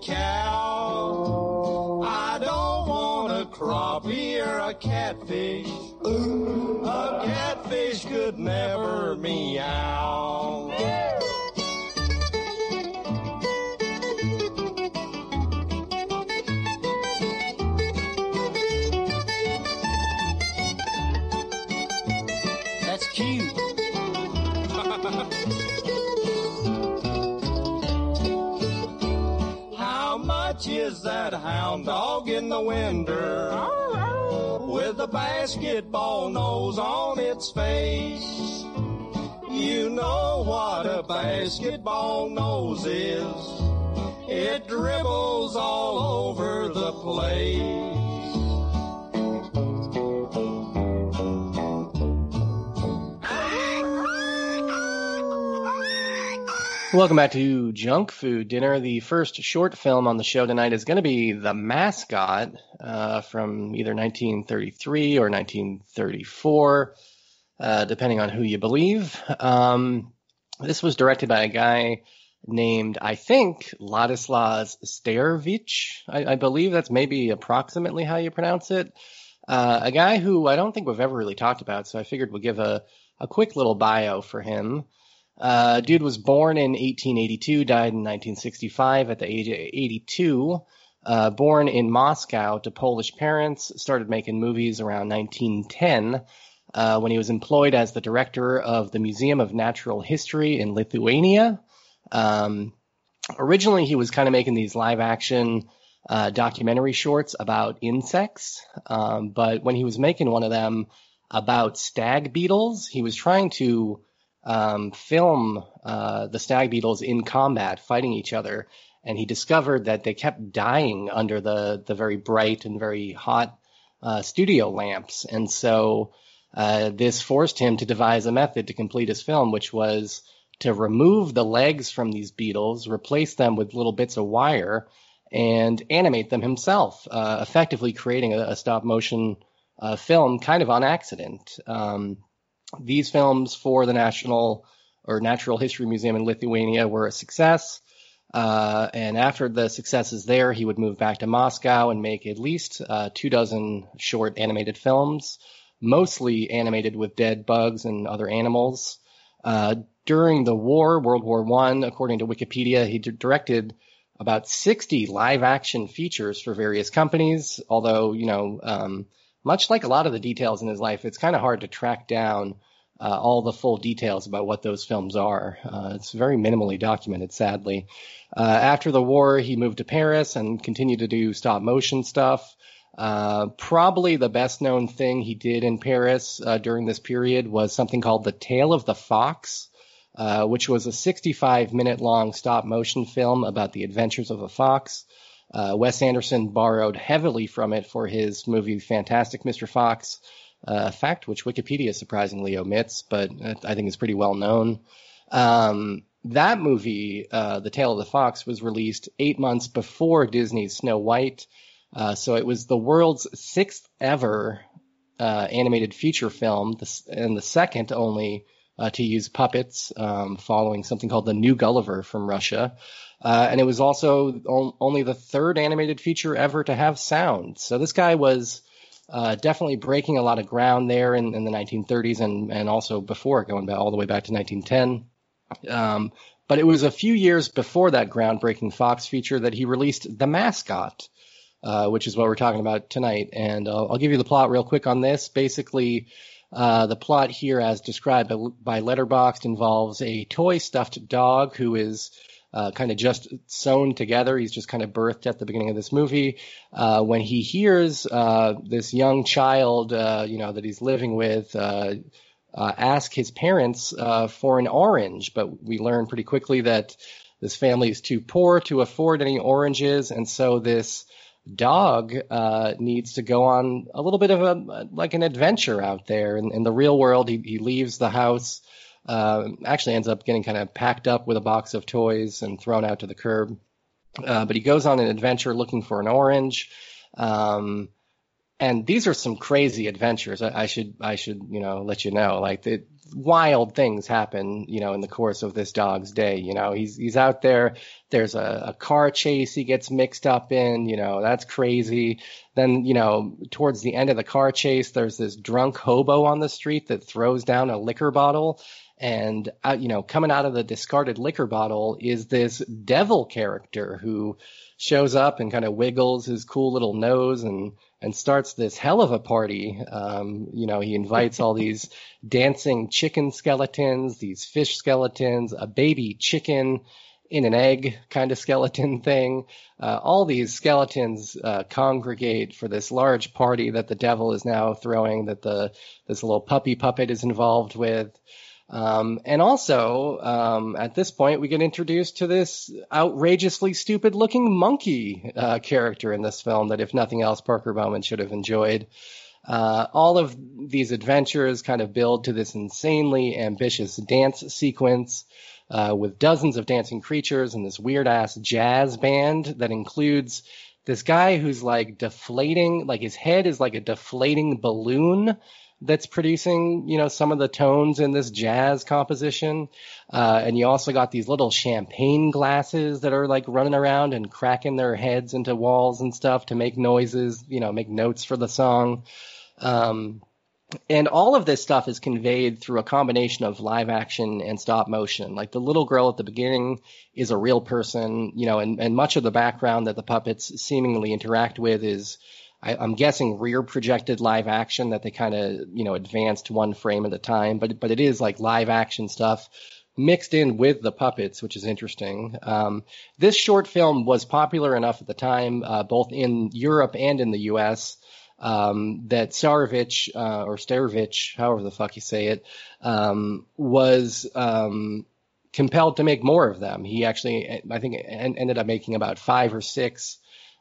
cow. I don't want a crappie or a catfish. A catfish could never meow. much is that hound dog in the winder? With a basketball nose on its face. You know what a basketball nose is. It dribbles all over the place. Welcome back to Junk Food Dinner. The first short film on the show tonight is going to be The Mascot from either 1933 or 1934, depending on who you believe. This was directed by a guy named, I think, Ladislas Starevich. I believe that's maybe approximately how you pronounce it. A guy who I don't think we've ever really talked about, so I figured we'll give a quick little bio for him. Dude was born in 1882, died in 1965 at the age of 82. Born in Moscow to Polish parents, started making movies around 1910 when he was employed as the director of the Museum of Natural History in Lithuania. Originally, he was kind of making these live-action documentary shorts about insects, but when he was making one of them about stag beetles, he was trying to film the stag beetles in combat, fighting each other, and he discovered that they kept dying under the very bright and very hot studio lamps. And so this forced him to devise a method to complete his film, which was to remove the legs from these beetles, replace them with little bits of wire, and animate them himself, effectively creating a stop-motion film kind of on accident. These films for the Natural History Museum in Lithuania were a success. And after the successes there, he would move back to Moscow and make at least 24 short animated films, mostly animated with dead bugs and other animals. During the war, World War I, according to Wikipedia, he directed about 60 live-action features for various companies, although, much like a lot of the details in his life, it's kind of hard to track down all the full details about what those films are. It's very minimally documented, sadly. After the war, he moved to Paris and continued to do stop-motion stuff. Probably the best-known thing he did in Paris during this period was something called The Tale of the Fox, which was a 65-minute-long stop-motion film about the adventures of a fox. Wes Anderson borrowed heavily from it for his movie Fantastic Mr. Fox, a fact which Wikipedia surprisingly omits, but I think is pretty well known. That movie, The Tale of the Fox, was released 8 months before Disney's Snow White, so it was the world's 6th ever animated feature film, and the second only to use puppets, following something called The New Gulliver from Russia. And it was also only the 3rd animated feature ever to have sound. So this guy was definitely breaking a lot of ground there in the 1930s and also before, going back all the way back to 1910. But it was a few years before that groundbreaking Fox feature that he released The Mascot, which is what we're talking about tonight. And I'll give you the plot real quick on this. Basically, the plot here, as described by Letterboxd, involves a toy stuffed dog who is kind of just sewn together. He's just kind of birthed at the beginning of this movie. When he hears this young child, that he's living with, ask his parents for an orange, but we learn pretty quickly that this family is too poor to afford any oranges, and so this dog needs to go on a little bit of an adventure out there. In the real world, he leaves the house, actually ends up getting kind of packed up with a box of toys and thrown out to the curb. But he goes on an adventure looking for an orange. And these are some crazy adventures. I should let you know, like wild things happen, in the course of this dog's day. He's out there. There's a car chase he gets mixed up in, that's crazy. Then, towards the end of the car chase, there's this drunk hobo on the street that throws down a liquor bottle. And, coming out of the discarded liquor bottle is this devil character who shows up and kind of wiggles his cool little nose and starts this hell of a party. He invites all these dancing chicken skeletons, these fish skeletons, a baby chicken, in an egg kind of skeleton thing. All these skeletons congregate for this large party that the devil is now throwing, that this little puppy puppet is involved with. And also, at this point, we get introduced to this outrageously stupid-looking monkey character in this film that, if nothing else, Parker Bowman should have enjoyed. All of these adventures kind of build to this insanely ambitious dance sequence with dozens of dancing creatures and this weird-ass jazz band that includes this guy who's like deflating, like his head is like a deflating balloon that's producing, you know, some of the tones in this jazz composition. And you also got these little champagne glasses that are like running around and cracking their heads into walls and stuff to make noises, you know, make notes for the song. And all of this stuff is conveyed through a combination of live action and stop motion. Like the little girl at the beginning is a real person, you know, and much of the background that the puppets seemingly interact with is, I'm guessing, rear projected live action that they kind of, you know, advanced one frame at a time. But it is like live action stuff mixed in with the puppets, which is interesting. This short film was popular enough at the time, both in Europe and in the U.S., that Starovich, or Starovich, however the fuck you say it, was compelled to make more of them. He actually, I think, ended up making about 5 or 6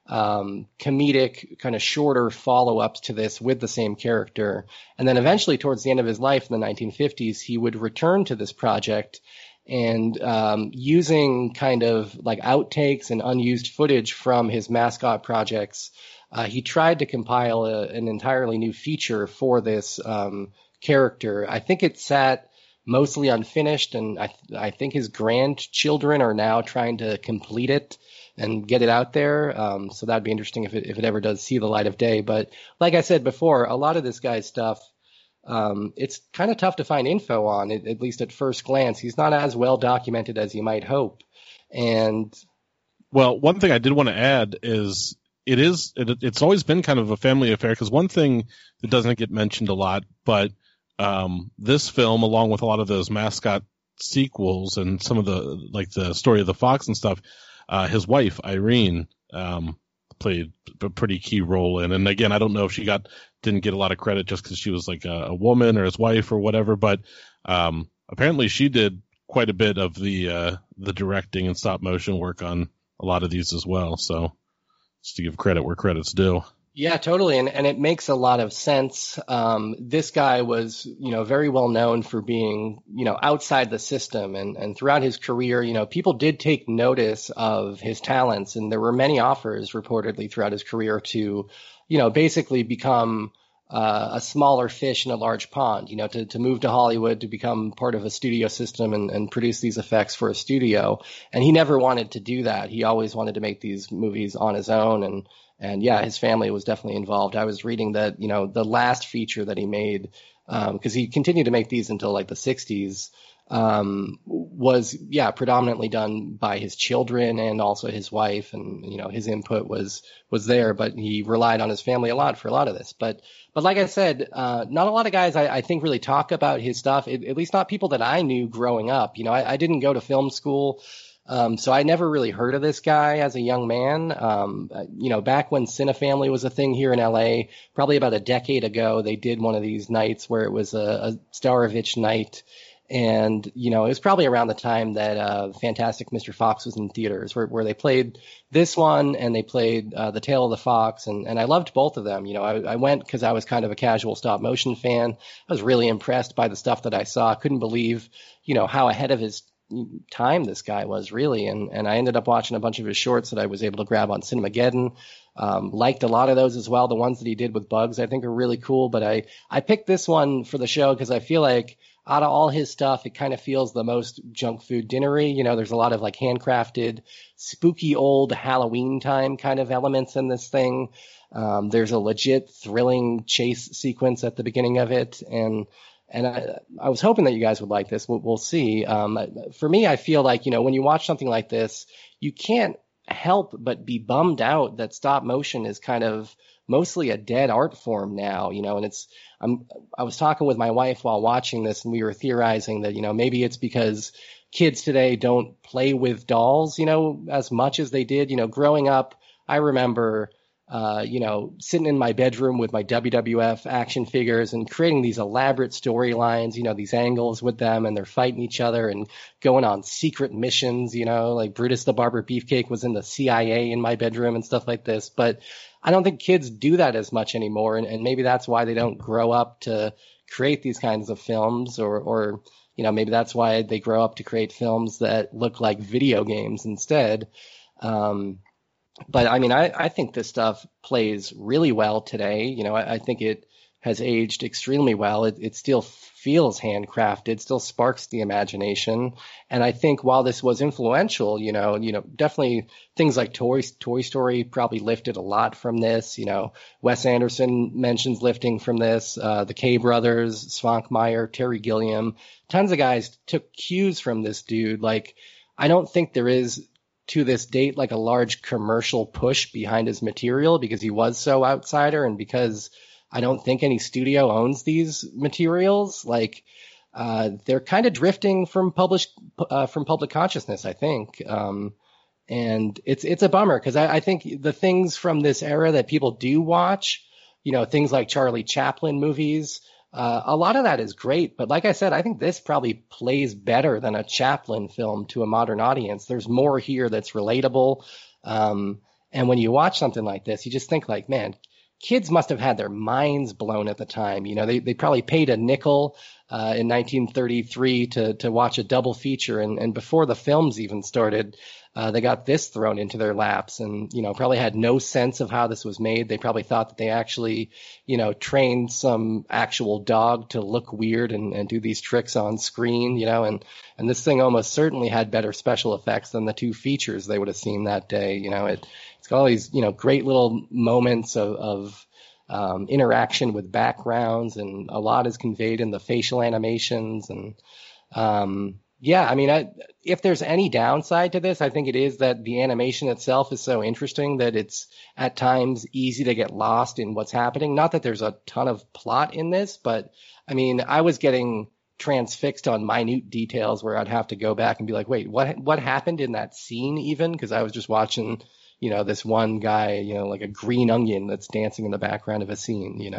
comedic, kind of shorter follow-ups to this with the same character. And then eventually, towards the end of his life in the 1950s, he would return to this project and using kind of like outtakes and unused footage from his mascot projects, he tried to compile an entirely new feature for this character. I think it sat mostly unfinished, and I think his grandchildren are now trying to complete it and get it out there. So that'd be interesting if it ever does see the light of day. But like I said before, a lot of this guy's stuff, it's kind of tough to find info on, at least at first glance. He's not as well documented as you might hope. And well, one thing I did want to add is it's always been kind of a family affair, because one thing that doesn't get mentioned a lot, but this film, along with a lot of those mascot sequels and some of the, like the Story of the Fox and stuff, his wife, Irene, played a pretty key role in. And again, I don't know if she didn't get a lot of credit just because she was like a woman or his wife or whatever, but apparently she did quite a bit of the directing and stop motion work on a lot of these as well. So just to give credit where credit's due. Yeah, totally. And it makes a lot of sense. This guy was, you know, very well known for being, you know, outside the system. And throughout his career, you know, people did take notice of his talents. And there were many offers reportedly throughout his career to, you know, basically become a smaller fish in a large pond, you know, to move to Hollywood, to become part of a studio system and produce these effects for a studio. And he never wanted to do that. He always wanted to make these movies on his own. And yeah, his family was definitely involved. I was reading that, you know, the last feature that he made, because he continued to make these until like the 60s, was, yeah, predominantly done by his children and also his wife. And, you know, his input was there, but he relied on his family a lot for a lot of this. But like I said, not a lot of guys, I think, really talk about his stuff, at least not people that I knew growing up. You know, I didn't go to film school. So I never really heard of this guy as a young man. You know, back when Cinefamily was a thing here in LA, probably about a decade ago, they did one of these nights where it was a Starovich night. And, you know, it was probably around the time that Fantastic Mr. Fox was in theaters, where they played this one and they played The Tale of the Fox. And I loved both of them. You know, I went because I was kind of a casual stop motion fan. I was really impressed by the stuff that I saw. I couldn't believe, you know, how ahead of his time this guy was, really. And I ended up watching a bunch of his shorts that I was able to grab on Cinemageddon. Liked a lot of those as well. The ones that he did with Bugs, I think, are really cool. But I picked this one for the show because I feel like out of all his stuff, it kind of feels the most junk food dinnery. You know, there's a lot of like handcrafted, spooky old Halloween time kind of elements in this thing. There's a legit thrilling chase sequence at the beginning of it. And I was hoping that you guys would like this. We'll see. For me, I feel like, you know, when you watch something like this, you can't help but be bummed out that stop motion is kind of mostly a dead art form now, you know, and I was talking with my wife while watching this, and we were theorizing that, you know, maybe it's because kids today don't play with dolls, as much as they did. Growing up, I remember, sitting in my bedroom with my WWF action figures and creating these elaborate storylines, these angles with them, and they're fighting each other and going on secret missions, like Brutus the Barber Beefcake was in the CIA in my bedroom and stuff like this. But I don't think kids do that as much anymore. And maybe that's why they don't grow up to create these kinds of films, or maybe that's why they grow up to create films that look like video games instead. But I mean, I think this stuff plays really well today. I think it has aged extremely well. It still feels handcrafted, still sparks the imagination. And I think while this was influential, definitely things like Toy Story probably lifted a lot from this. Wes Anderson mentions lifting from this. The Kay brothers, Svankmajer, Terry Gilliam, tons of guys took cues from this dude. Like, I don't think there is, to this date, like a large commercial push behind his material, because he was so outsider, and because I don't think any studio owns these materials. Like, they're kind of drifting from public consciousness, I think. And it's a bummer, because I think the things from this era that people do watch, things like Charlie Chaplin movies, a lot of that is great. But like I said, I think this probably plays better than a Chaplin film to a modern audience. There's more here that's relatable. And when you watch something like this, you just think like, man, kids must have had their minds blown at the time. They probably paid a nickel in 1933 to watch a double feature. And before the films even started, they got this thrown into their laps, and, probably had no sense of how this was made. They probably thought that they actually, trained some actual dog to look weird and do these tricks on screen, and this thing almost certainly had better special effects than the two features they would have seen that day. It's got all these, great little moments of interaction with backgrounds, and a lot is conveyed in the facial animations. And, yeah, I mean, if there's any downside to this, I think it is that the animation itself is so interesting that it's at times easy to get lost in what's happening. Not that there's a ton of plot in this, but I mean, I was getting transfixed on minute details where I'd have to go back and be like, wait, what happened in that scene even? Because I was just watching, this one guy, like a green onion that's dancing in the background of a scene,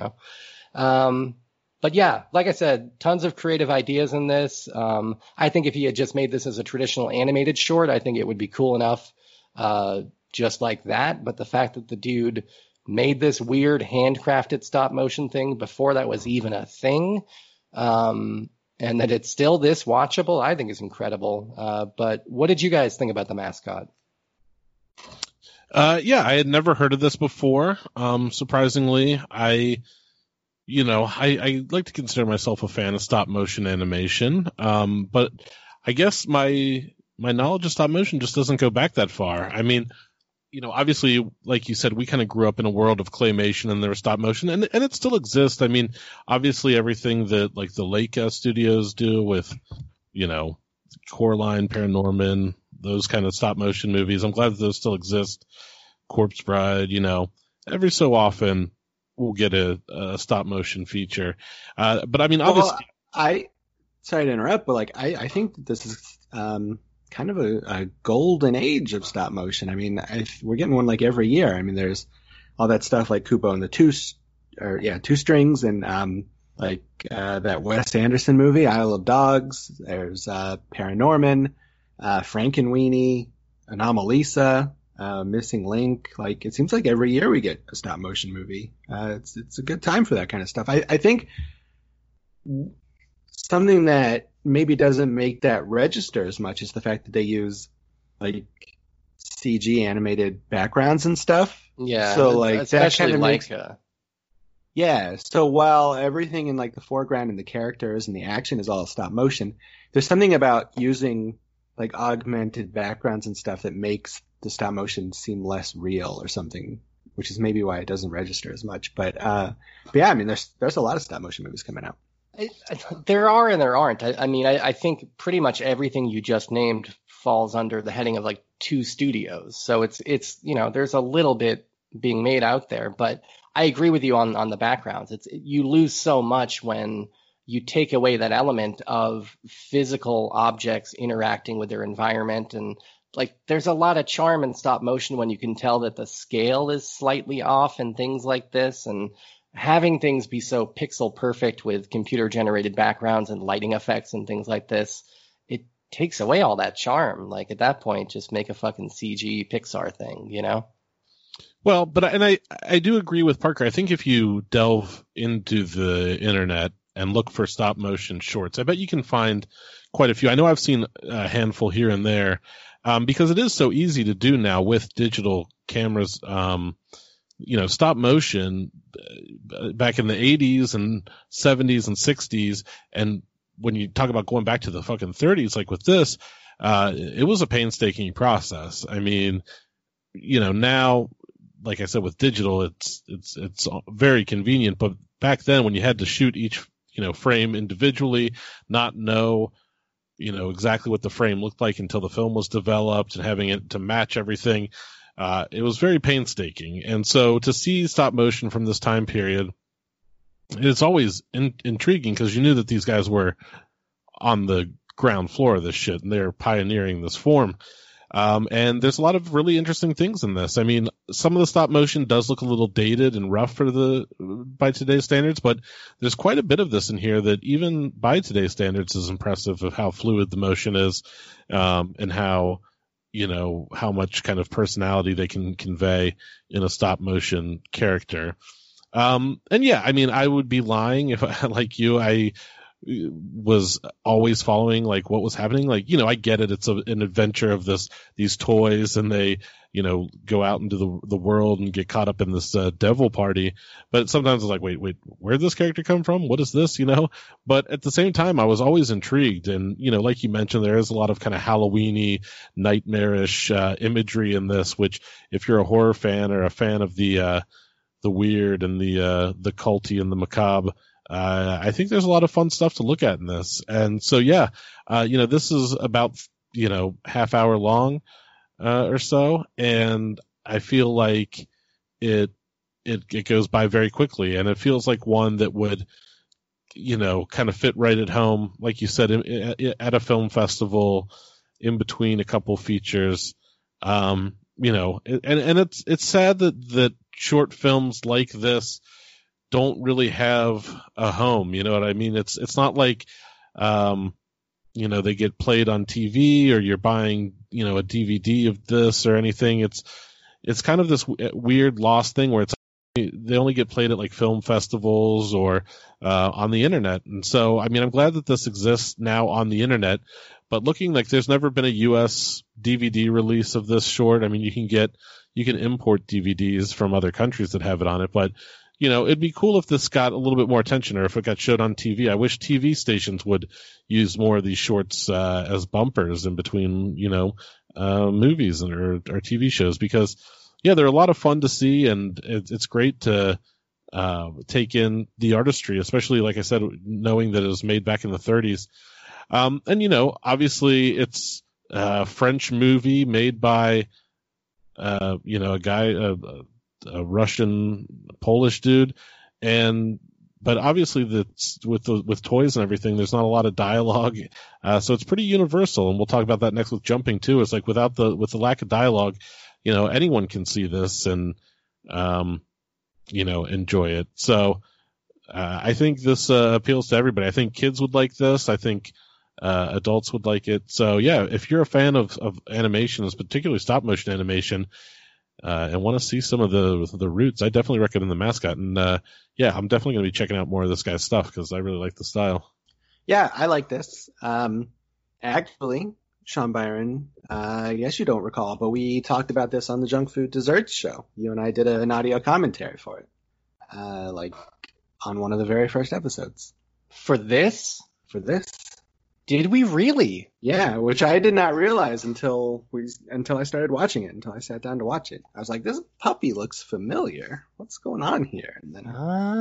But yeah, like I said, tons of creative ideas in this. I think if he had just made this as a traditional animated short, I think it would be cool enough just like that. But the fact that the dude made this weird handcrafted stop motion thing before that was even a thing, and that it's still this watchable, I think is incredible. But what did you guys think about The Mascot? Yeah, I had never heard of this before. Surprisingly, I like to consider myself a fan of stop motion animation, but I guess my knowledge of stop motion just doesn't go back that far. I mean, obviously, like you said, we kind of grew up in a world of claymation, and there was stop motion, and it still exists. I mean, obviously, everything that like the Leica studios do with, Coraline, Paranorman, those kind of stop motion movies. I'm glad that those still exist. Corpse Bride, every so often we'll get a stop motion feature. But I mean, obviously, sorry to interrupt, but like, I think that this is kind of a golden age of stop motion. I mean, we're getting one like every year. I mean, there's all that stuff like Kubo and the Two Strings, and that Wes Anderson movie, Isle of Dogs. There's Paranorman, Frankenweenie, Anomalisa, Missing Link. Like, it seems like every year we get a stop motion movie. It's a good time for that kind of stuff. I think something that maybe doesn't make that register as much is the fact that they use like CG animated backgrounds and stuff. Yeah. So like especially that kind of Leica. Yeah. So while everything in like the foreground and the characters and the action is all stop motion, there's something about using like augmented backgrounds and stuff that makes the stop motion seem less real or something, which is maybe why it doesn't register as much. But yeah, I mean, there's a lot of stop motion movies coming out. There are and there aren't. I mean, I think pretty much everything you just named falls under the heading of like two studios. So it's there's a little bit being made out there, but I agree with you on the backgrounds. You lose so much when you take away that element of physical objects interacting with their environment. And like, there's a lot of charm in stop motion when you can tell that the scale is slightly off and things like this. And having things be so pixel perfect with computer generated backgrounds and lighting effects and things like this, it takes away all that charm. Like, at that point, just make a fucking CG Pixar thing, you know? Well, but I do agree with Parker. I think if you delve into the internet and look for stop motion shorts, I bet you can find quite a few. I know I've seen a handful here and there, because it is so easy to do now with digital cameras. Stop motion back in the 80s and 70s and 60s, and when you talk about going back to the fucking 30s, like with this, it was a painstaking process. I mean, now, like I said, with digital, it's very convenient. But back then, when you had to shoot each frame individually, not know exactly what the frame looked like until the film was developed, and having it to match everything, it was very painstaking. And so to see stop motion from this time period, it's always intriguing, because you knew that these guys were on the ground floor of this shit, and they're pioneering this form. And there's a lot of really interesting things in this. I mean, some of the stop motion does look a little dated and rough by today's standards, but there's quite a bit of this in here that even by today's standards is impressive of how fluid the motion is, and how much kind of personality they can convey in a stop motion character. And yeah, I mean, I would be lying if I, like you, I was always following like what was happening. Like, I get it. It's an adventure of these toys, and they, go out into the world and get caught up in this devil party. But sometimes it's like, wait, where'd this character come from? What is this? But at the same time, I was always intrigued. And, like you mentioned, there is a lot of kind of Halloween-y, nightmarish imagery in this, which if you're a horror fan or a fan of the weird and the culty and the macabre, I think there's a lot of fun stuff to look at in this. And so, yeah, this is about, half hour long, or so. And I feel like it goes by very quickly, and it feels like one that would, kind of fit right at home. Like you said, at a film festival in between a couple features, and it's sad that short films like this don't really have a home. You know what I mean? It's not like, they get played on TV, or you're buying, a DVD of this or anything. It's kind of this weird lost thing where they only get played at like film festivals or on the internet. And so, I mean, I'm glad that this exists now on the internet, but looking like there's never been a US DVD release of this short. I mean, you can import DVDs from other countries that have it on it, but it'd be cool if this got a little bit more attention, or if it got showed on TV. I wish TV stations would use more of these shorts as bumpers in between, movies or TV shows, because, yeah, they're a lot of fun to see, and it's great to take in the artistry, especially, like I said, knowing that it was made back in the 30s. And, obviously it's a French movie made by, a guy, a Russian Polish dude, but obviously with toys and everything, there's not a lot of dialogue, so it's pretty universal. And we'll talk about that next with jumping too. It's like with the lack of dialogue, anyone can see this and enjoy it. So I think this appeals to everybody. I think kids would like this. I think adults would like it. So yeah, if you're a fan of animations, particularly stop motion animation, and want to see some of the roots, I definitely recommend The Mascot. And yeah, I'm definitely going to be checking out more of this guy's stuff, because I really like the style. Yeah, I like this. Actually, Sean Byron, I guess you don't recall, but we talked about this on the Junk Food Desserts show. You and I did an audio commentary for it, like on one of the very first episodes. For this? For this. Did we really? Yeah, which I did not realize until I started watching it, until I sat down to watch it. I was like, this puppy looks familiar. What's going on here? And then,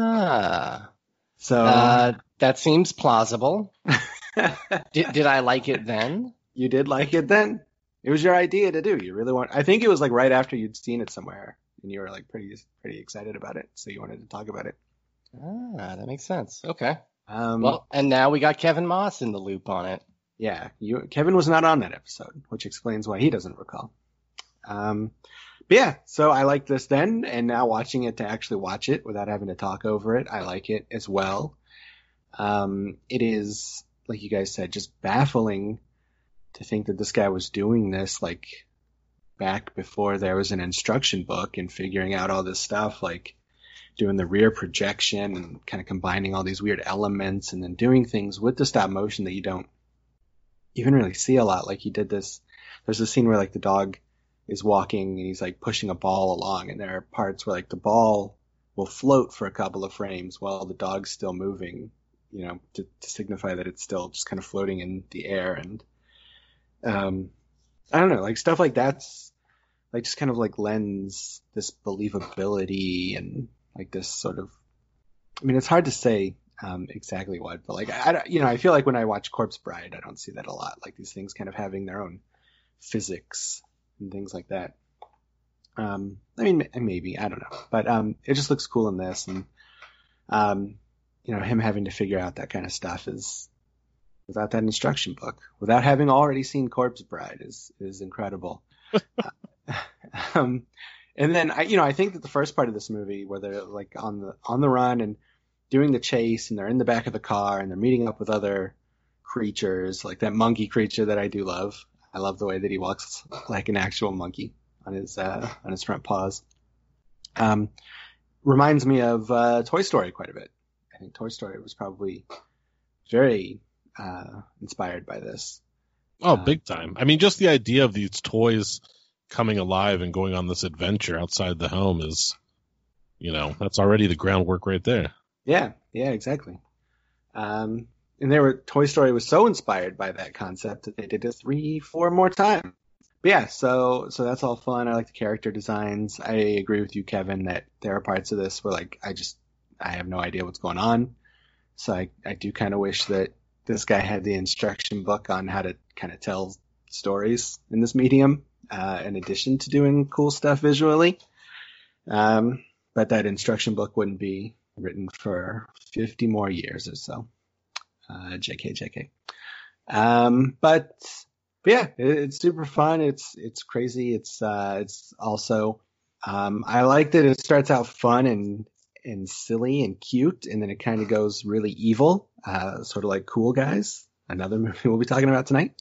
so that seems plausible. Did I like it then? You did like it then? It was your idea to do. You really I think it was like right after you'd seen it somewhere, and you were like pretty excited about it, so you wanted to talk about it. That makes sense. Okay. Well, and now we got Kevin Moss in the loop on it. Yeah, Kevin was not on that episode, which explains why he doesn't recall. But yeah, so I liked this then, and now watching it to actually watch it without having to talk over it, I like it as well. It is, like you guys said, just baffling to think that this guy was doing this like back before there was an instruction book and figuring out all this stuff, like doing the rear projection and kind of combining all these weird elements and then doing things with the stop motion that you don't even really see a lot. Like he did this, there's a scene where like the dog is walking and he's like pushing a ball along, and there are parts where like the ball will float for a couple of frames while the dog's still moving, you know, to signify that it's still just kind of floating in the air. And I don't know, like stuff like that's like just kind of like lends this believability and like this sort of, I mean, it's hard to say exactly what, but like I feel like when I watch Corpse Bride, I don't see that a lot. Like these things kind of having their own physics and things like that. I mean, maybe, I don't know, but it just looks cool in this, and you know, him having to figure out that kind of stuff is without that instruction book, without having already seen Corpse Bride, is incredible. And then I think that the first part of this movie, where they're like on the run and doing the chase, and they're in the back of the car and they're meeting up with other creatures, like that monkey creature that I do love. I love the way that he walks like an actual monkey on his front paws. Reminds me of Toy Story quite a bit. I think Toy Story was probably very inspired by this. Oh, big time. I mean, just the idea of these toys coming alive and going on this adventure outside the home is, you know, that's already the groundwork right there. Yeah, exactly. And Toy Story was so inspired by that concept that they did it 3-4 more times. But yeah, so that's all fun. I like the character designs. I agree with you, Kevin, that there are parts of this where like I have no idea what's going on. So I do kind of wish that this guy had the instruction book on how to kind of tell stories in this medium, in addition to doing cool stuff visually. But that instruction book wouldn't be written for 50 more years or so. JK. But yeah, it's super fun. It's crazy. It's also, I like that it starts out fun and silly and cute, and then it kind of goes really evil, sort of like Cool Guys, another movie we'll be talking about tonight.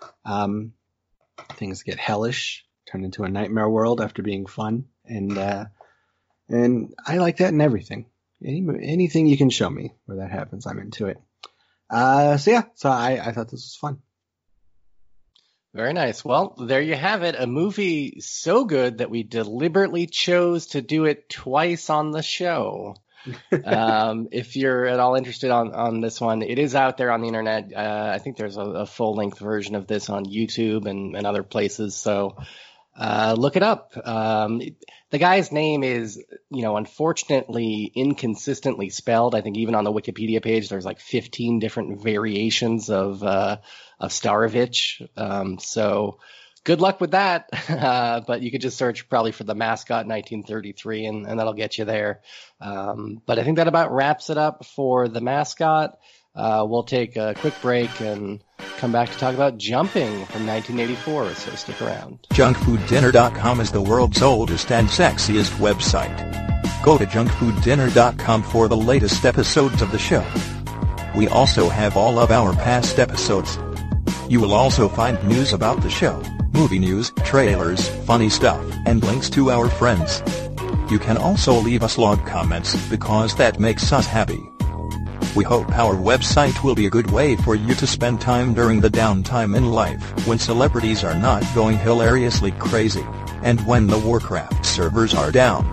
Things get hellish, turn into a nightmare world after being fun, and I like that in everything. Anything you can show me where that happens, I'm into it. So I thought this was fun. Very nice. Well, there you have it. A movie so good that we deliberately chose to do it twice on the show. If you're at all interested on this one, it is out there on the internet. I think there's a full-length version of this on YouTube and other places. So look it up. The guy's name is, unfortunately inconsistently spelled. I think even on the Wikipedia page, there's like 15 different variations of Starovich. So good luck with that. But you could just search probably for The Mascot 1933 and that'll get you there. But I think that about wraps it up for The Mascot. We'll take a quick break and come back to talk about Jumping from 1984, so stick around. JunkFoodDinner.com is the world's oldest and sexiest website. Go to JunkFoodDinner.com for the latest episodes of the show. We also have all of our past episodes. You will also find news about the show, movie news, trailers, funny stuff, and links to our friends. You can also leave us log comments because that makes us happy. We hope our website will be a good way for you to spend time during the downtime in life when celebrities are not going hilariously crazy, and when the Warcraft servers are down.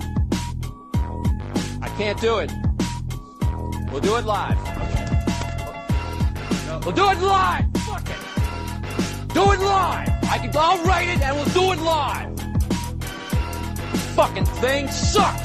I can't do it. We'll do it live. We'll do it live! Fuck it! Do it live! I'll write it and we'll do it live! Fucking thing sucks!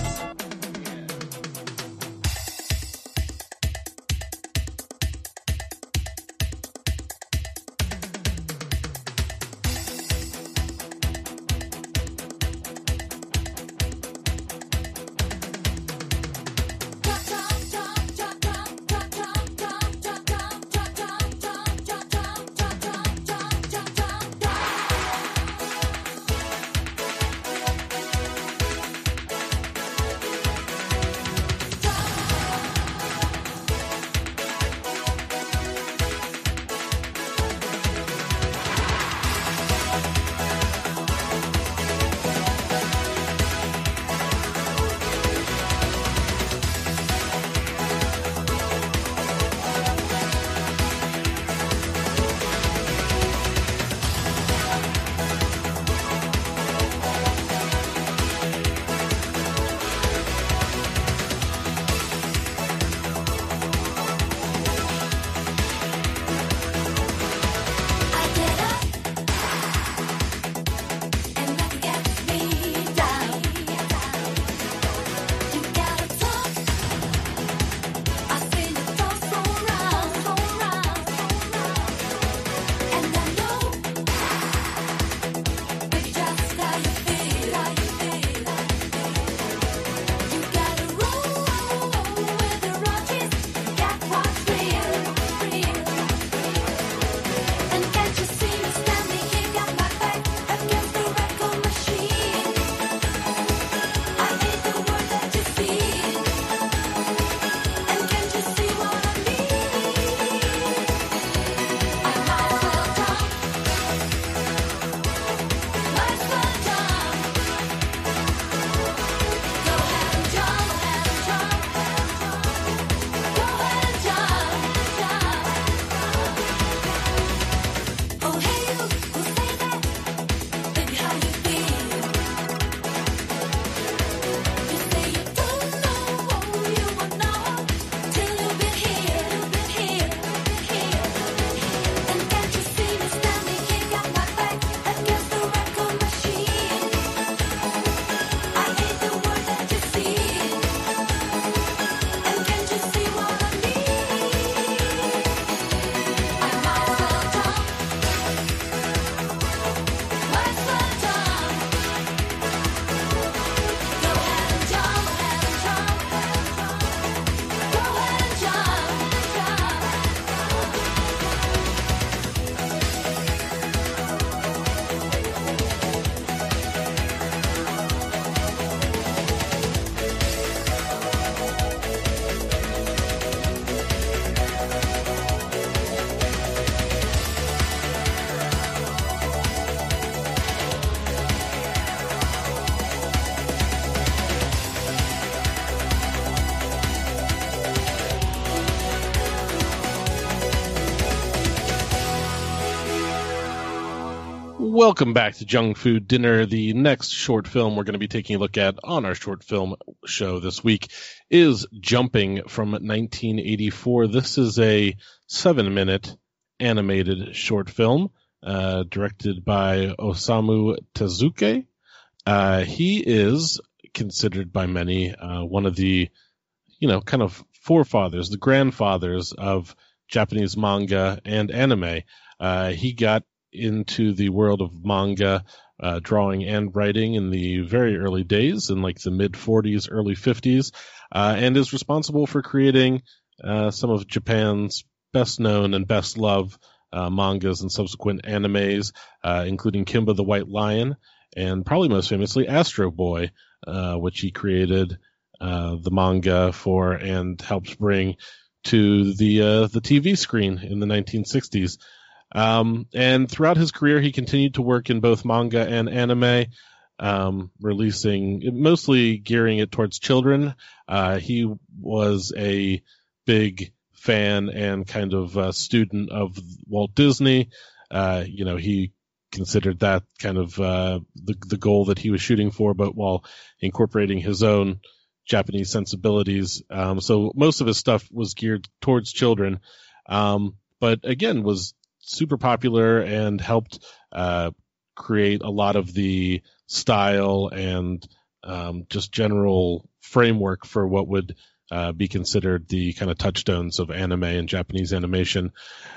Welcome back to Junk Food Dinner. The next short film we're going to be taking a look at on our short film show this week is Jumping from 1984. This is a 7-minute animated short film directed by Osamu Tezuka. He is considered by many one of the, kind of forefathers, the grandfathers of Japanese manga and anime. He got into the world of manga, drawing and writing in the very early days, in like the mid-40s, early 50s, and is responsible for creating some of Japan's best-known and best-loved mangas and subsequent animes, including Kimba the White Lion, and probably most famously Astro Boy, which he created the manga for and helped bring to the TV screen in the 1960s. And throughout his career, he continued to work in both manga and anime, releasing, mostly gearing it towards children. He was a big fan and kind of student of Walt Disney. He considered that kind of the goal that he was shooting for, but while incorporating his own Japanese sensibilities. So most of his stuff was geared towards children, but again was super popular and helped create a lot of the style and just general framework for what would be considered the kind of touchstones of anime and Japanese animation.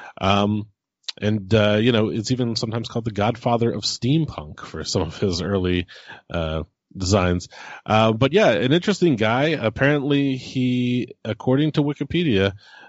It's even sometimes called the godfather of steampunk for some of his early designs. But yeah, an interesting guy. Apparently he, according to Wikipedia,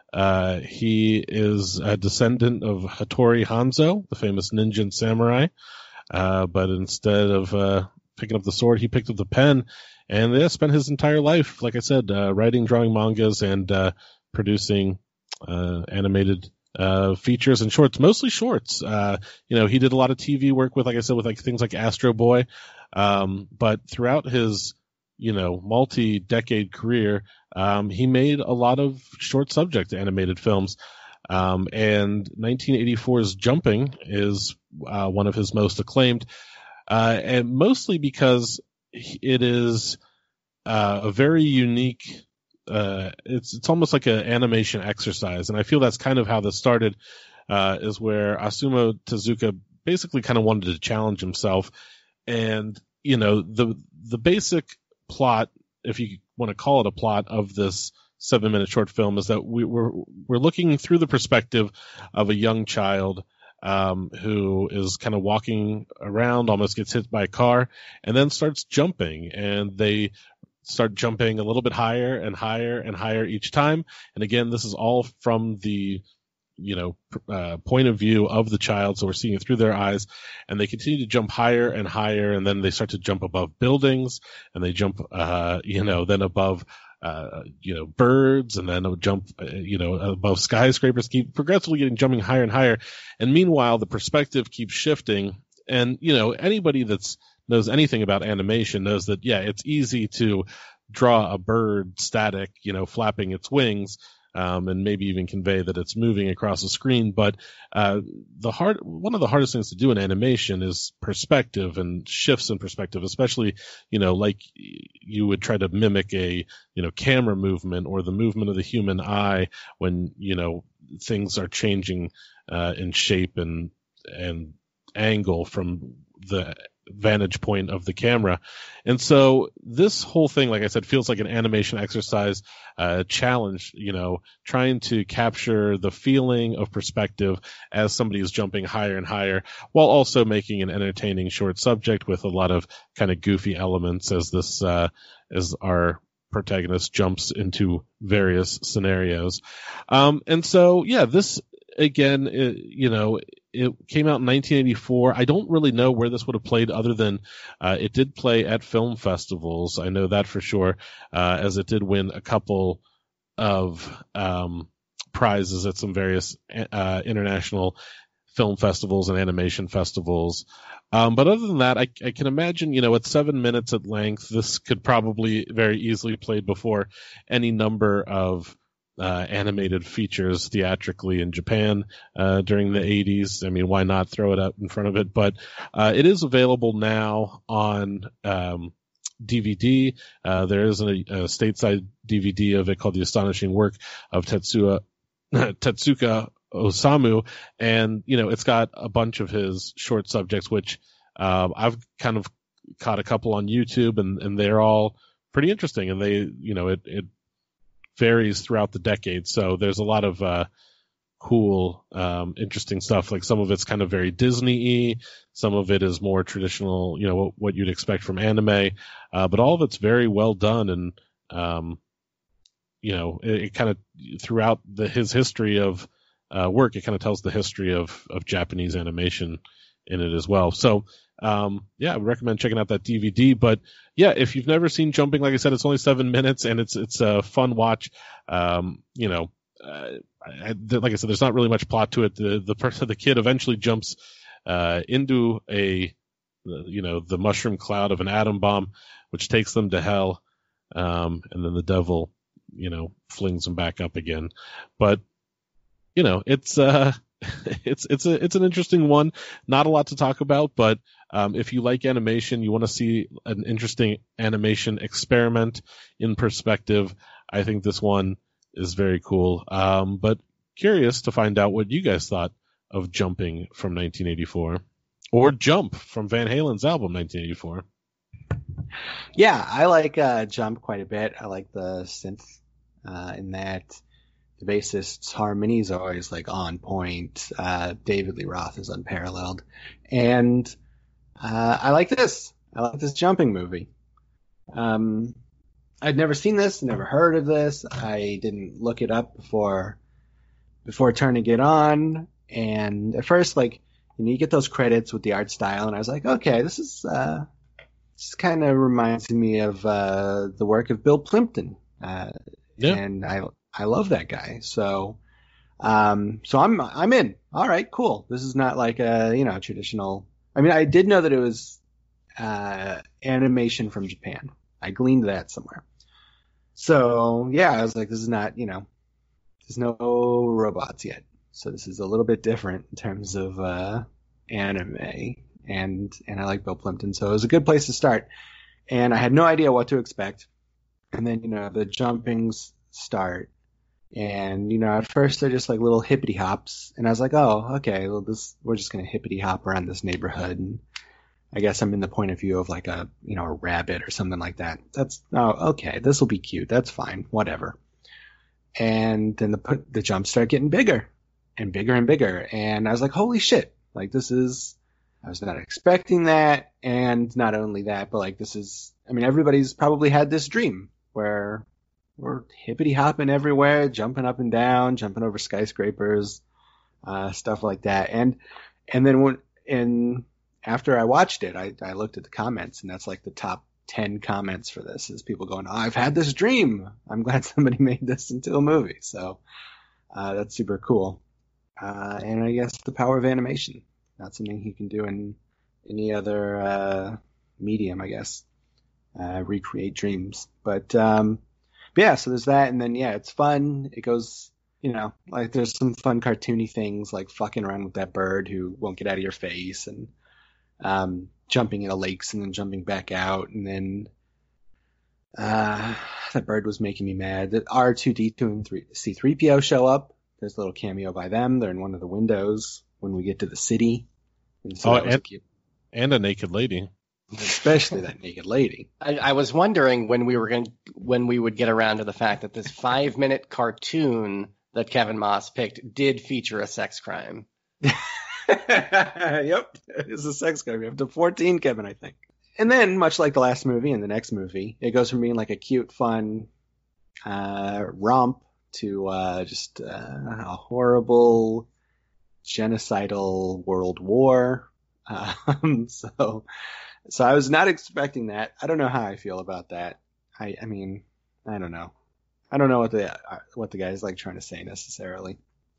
he is a descendant of Hattori Hanzo, the famous ninja and samurai. But instead of picking up the sword, he picked up the pen and spent his entire life, like I said, writing, drawing mangas and producing animated features and shorts, mostly shorts. He did a lot of TV work with, like I said, with like things like Astro Boy. But throughout his multi-decade career, he made a lot of short subject animated films. And 1984's Jumping is one of his most acclaimed, and mostly because it is a very unique, it's almost like an animation exercise. And I feel that's kind of how this started, is where Osamu Tezuka basically kind of wanted to challenge himself. And, the basic plot, if you want to call it a plot, of this 7-minute short film is that we're looking through the perspective of a young child who is kind of walking around, almost gets hit by a car, and then starts jumping. And they start jumping a little bit higher and higher and higher each time. And again, this is all from the point of view of the child, so we're seeing it through their eyes, and they continue to jump higher and higher, and then they start to jump above buildings, and they jump then above birds, and then jump above skyscrapers, keep progressively jumping higher and higher. And meanwhile, the perspective keeps shifting. And anybody that's knows anything about animation knows that it's easy to draw a bird static, flapping its wings, and maybe even convey that it's moving across the screen. But one of the hardest things to do in animation is perspective and shifts in perspective, especially, like you would try to mimic a, camera movement or the movement of the human eye when, things are changing in shape and angle from the vantage point of the camera. And so this whole thing, like I said, feels like an animation exercise, challenge, trying to capture the feeling of perspective as somebody is jumping higher and higher, while also making an entertaining short subject with a lot of kind of goofy elements as our protagonist jumps into various scenarios. And so, this again, it came out in 1984. I don't really know where this would have played other than it did play at film festivals. I know that for sure, as it did win a couple of prizes at some various international film festivals and animation festivals. But other than that, I can imagine, at 7 minutes at length, this could probably very easily played before any number of animated features theatrically in Japan during the 80s. I mean, why not throw it out in front of it? But it is available now on DVD. There is a stateside DVD of it called The Astonishing Work of Tetsuka Osamu, and it's got a bunch of his short subjects, which I've kind of caught a couple on YouTube, and they're all pretty interesting, and they it varies throughout the decade, so there's a lot of cool interesting stuff. Like some of it's kind of very Disney-y, some of it is more traditional, what you'd expect from anime, but all of it's very well done, and it kind of throughout his history of work, it kind of tells the history of Japanese animation in it as well. So I would recommend checking out that DVD. But yeah, if you've never seen Jumping, like I said, it's only 7 minutes, and it's a fun watch. Like I said, there's not really much plot to it. The kid eventually jumps into the mushroom cloud of an atom bomb, which takes them to hell, and then the devil flings them back up again. But it's an interesting one. Not a lot to talk about, but if you like animation, you want to see an interesting animation experiment in perspective, I think this one is very cool. But curious to find out what you guys thought of Jumping from 1984, or Jump from Van Halen's album 1984. Yeah, I like Jump quite a bit. I like the synth in that. The bassist's harmonies are always on point. David Lee Roth is unparalleled, and I like this. I like this Jumping movie. I'd never seen this, never heard of this. I didn't look it up before turning it on. And at first, you get those credits with the art style, and I was like, okay, this kind of reminds me of the work of Bill Plympton. And I love that guy. So I'm in. All right, cool. This is not like a, traditional. I mean, I did know that it was animation from Japan. I gleaned that somewhere. So yeah, I was like, this is not, there's no robots yet. So this is a little bit different in terms of anime, and I like Bill Plympton, so it was a good place to start. And I had no idea what to expect. And then, the jumpings start. And, at first they're just like little hippity hops. And I was like, oh, okay, well, we're just going to hippity hop around this neighborhood. And I guess I'm in the point of view of like a rabbit or something like that. Okay, this will be cute. That's fine. Whatever. And then the jumps start getting bigger and bigger and bigger. And I was like, holy shit. I was not expecting that. And not only that, but everybody's probably had this dream where we're hippity hopping everywhere, jumping up and down, jumping over skyscrapers, stuff like that. And then after I watched it, I looked at the comments, and that's like the top 10 comments for this is people going, oh, I've had this dream. I'm glad somebody made this into a movie. So that's super cool. And I guess the power of animation. Not something you can do in any other medium, I guess. Recreate dreams. But yeah, so there's that, and then it's fun. It goes, there's some fun cartoony things like fucking around with that bird who won't get out of your face, and jumping into lakes and then jumping back out, and then that bird was making me mad. That R2-D2 and C-3PO show up. There's a little cameo by them. They're in one of the windows when we get to the city. And so and a naked lady. Especially that naked lady. I was wondering when we would get around to the fact that this 5-minute cartoon that Kevin Moss picked did feature a sex crime. Yep, it's a sex crime. Up to 14, Kevin, I think. And then, much like the last movie and the next movie, it goes from being like a cute, fun romp to just a horrible, genocidal world war. So I was not expecting that. I don't know how I feel about that. I mean, I don't know. I don't know what the guy's like trying to say necessarily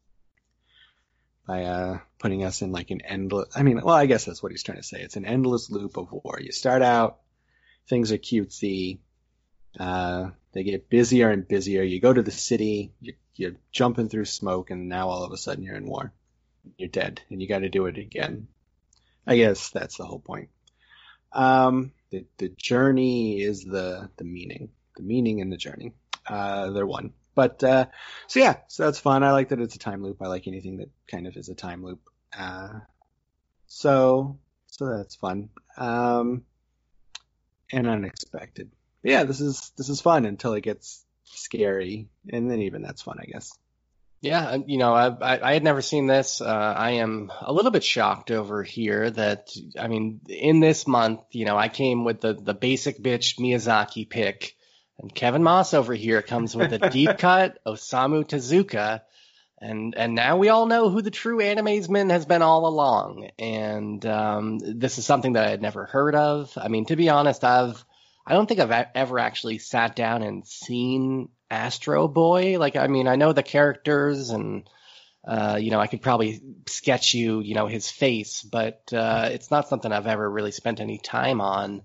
by putting us in like an endless. I mean, well, I guess that's what he's trying to say. It's an endless loop of war. You start out, things are cutesy, then They get busier and busier. You go to the city, you're jumping through smoke, and now all of a sudden you're in war. You're dead, and you got to do it again. I guess that's the whole point. The journey is the meaning. The meaning in the journey. They're one. But, so that's fun. I like that it's a time loop. I like anything that kind of is a time loop. So that's fun. And unexpected. But yeah, this is fun until it gets scary. And then even that's fun, I guess. Yeah, I had never seen this. I am a little bit shocked over here that, in this month, I came with the basic bitch Miyazaki pick, and Kevin Moss over here comes with a deep cut Osamu Tezuka, and now we all know who the true animesman has been all along. And this is something that I had never heard of. To be honest, I don't think I've ever actually sat down and seen Astro Boy. I know the characters and, I could probably sketch you, his face, but it's not something I've ever really spent any time on.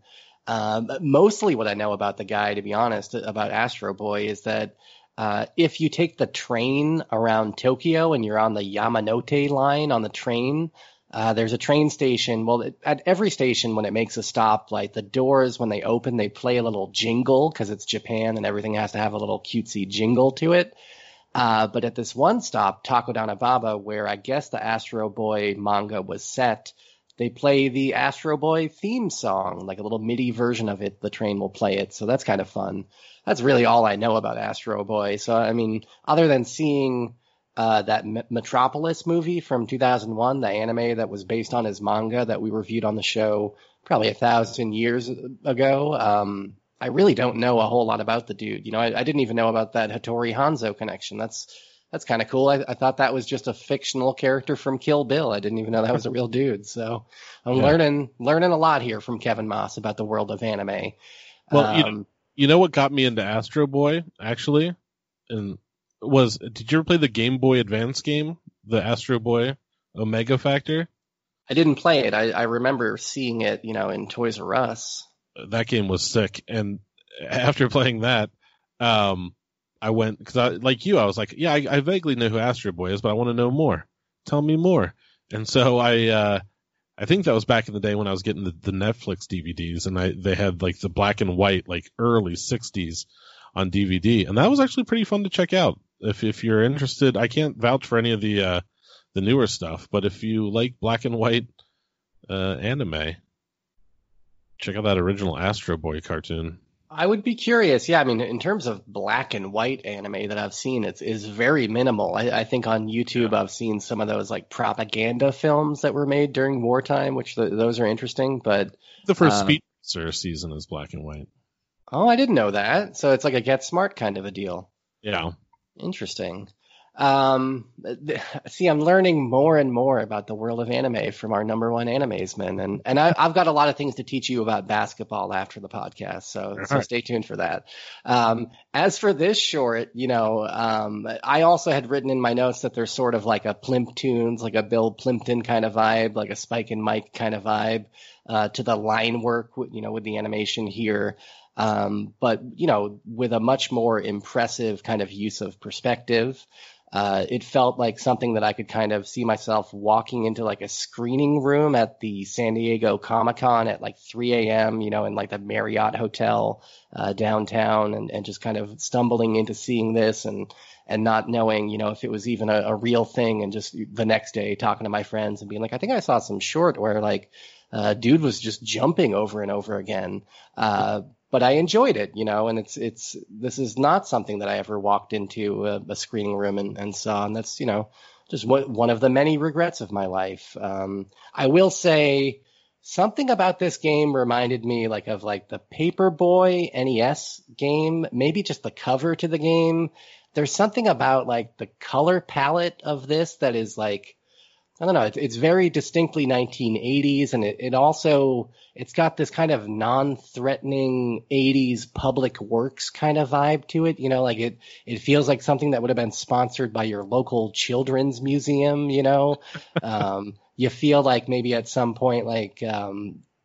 Mostly what I know about the guy, to be honest, about Astro Boy is that if you take the train around Tokyo and you're on the Yamanote line on the train, there's a train station. Well, at every station, when it makes a stop, like the doors, when they open, they play a little jingle because it's Japan and everything has to have a little cutesy jingle to it. But at this one stop, Takodana Baba, where I guess the Astro Boy manga was set, they play the Astro Boy theme song, like a little MIDI version of it. The train will play it. So that's kind of fun. That's really all I know about Astro Boy. So, other than seeing that Metropolis movie from 2001, the anime that was based on his manga that we reviewed on the show probably 1,000 years ago. I really don't know a whole lot about the dude. I didn't even know about that Hattori Hanzo connection. That's kind of cool. I thought that was just a fictional character from Kill Bill. I didn't even know that was a real dude. So I'm learning a lot here from Kevin Moss about the world of anime. Well, you know what got me into Astro Boy, actually? Did you ever play the Game Boy Advance game, the Astro Boy Omega Factor? I didn't play it. I remember seeing it, in Toys R Us. That game was sick. And after playing that, I went, because I was like, yeah, I vaguely know who Astro Boy is, but I want to know more. Tell me more. And so I think that was back in the day when I was getting the Netflix DVDs, and they had the black and white, early 60s on DVD. And that was actually pretty fun to check out. If you're interested, I can't vouch for any of the newer stuff, but if you like black and white anime, check out that original Astro Boy cartoon. I would be curious. Yeah, in terms of black and white anime that I've seen, is very minimal. I think on YouTube I've seen some of those propaganda films that were made during wartime, which those are interesting. But the first Speed Racer season is black and white. Oh, I didn't know that. So it's like a Get Smart kind of a deal. Yeah. Interesting. See, I'm learning more and more about the world of anime from our number one animesman, and I've got a lot of things to teach you about basketball after the podcast, so stay tuned for that. As for this short, I also had written in my notes that there's sort of like a Plimptunes, like a Bill Plimpton kind of vibe, like a Spike and Mike kind of vibe to the line work, with the animation here. But with a much more impressive kind of use of perspective. It felt like something that I could kind of see myself walking into a screening room at the San Diego Comic-Con at 3 a.m., in the Marriott Hotel downtown, and just kind of stumbling into seeing this and not knowing, if it was even a real thing, and just the next day talking to my friends and being like, I think I saw some short where dude was just jumping over and over again. But I enjoyed it, and this is not something that I ever walked into a screening room and saw. And that's, just one of the many regrets of my life. I will say something about this game reminded me of the Paperboy NES game, maybe just the cover to the game. There's something about the color palette of this that is I don't know. It's very distinctly 1980s, and it's got this kind of non-threatening 80s public works kind of vibe to it. It feels like something that would have been sponsored by your local children's museum. You feel like maybe at some point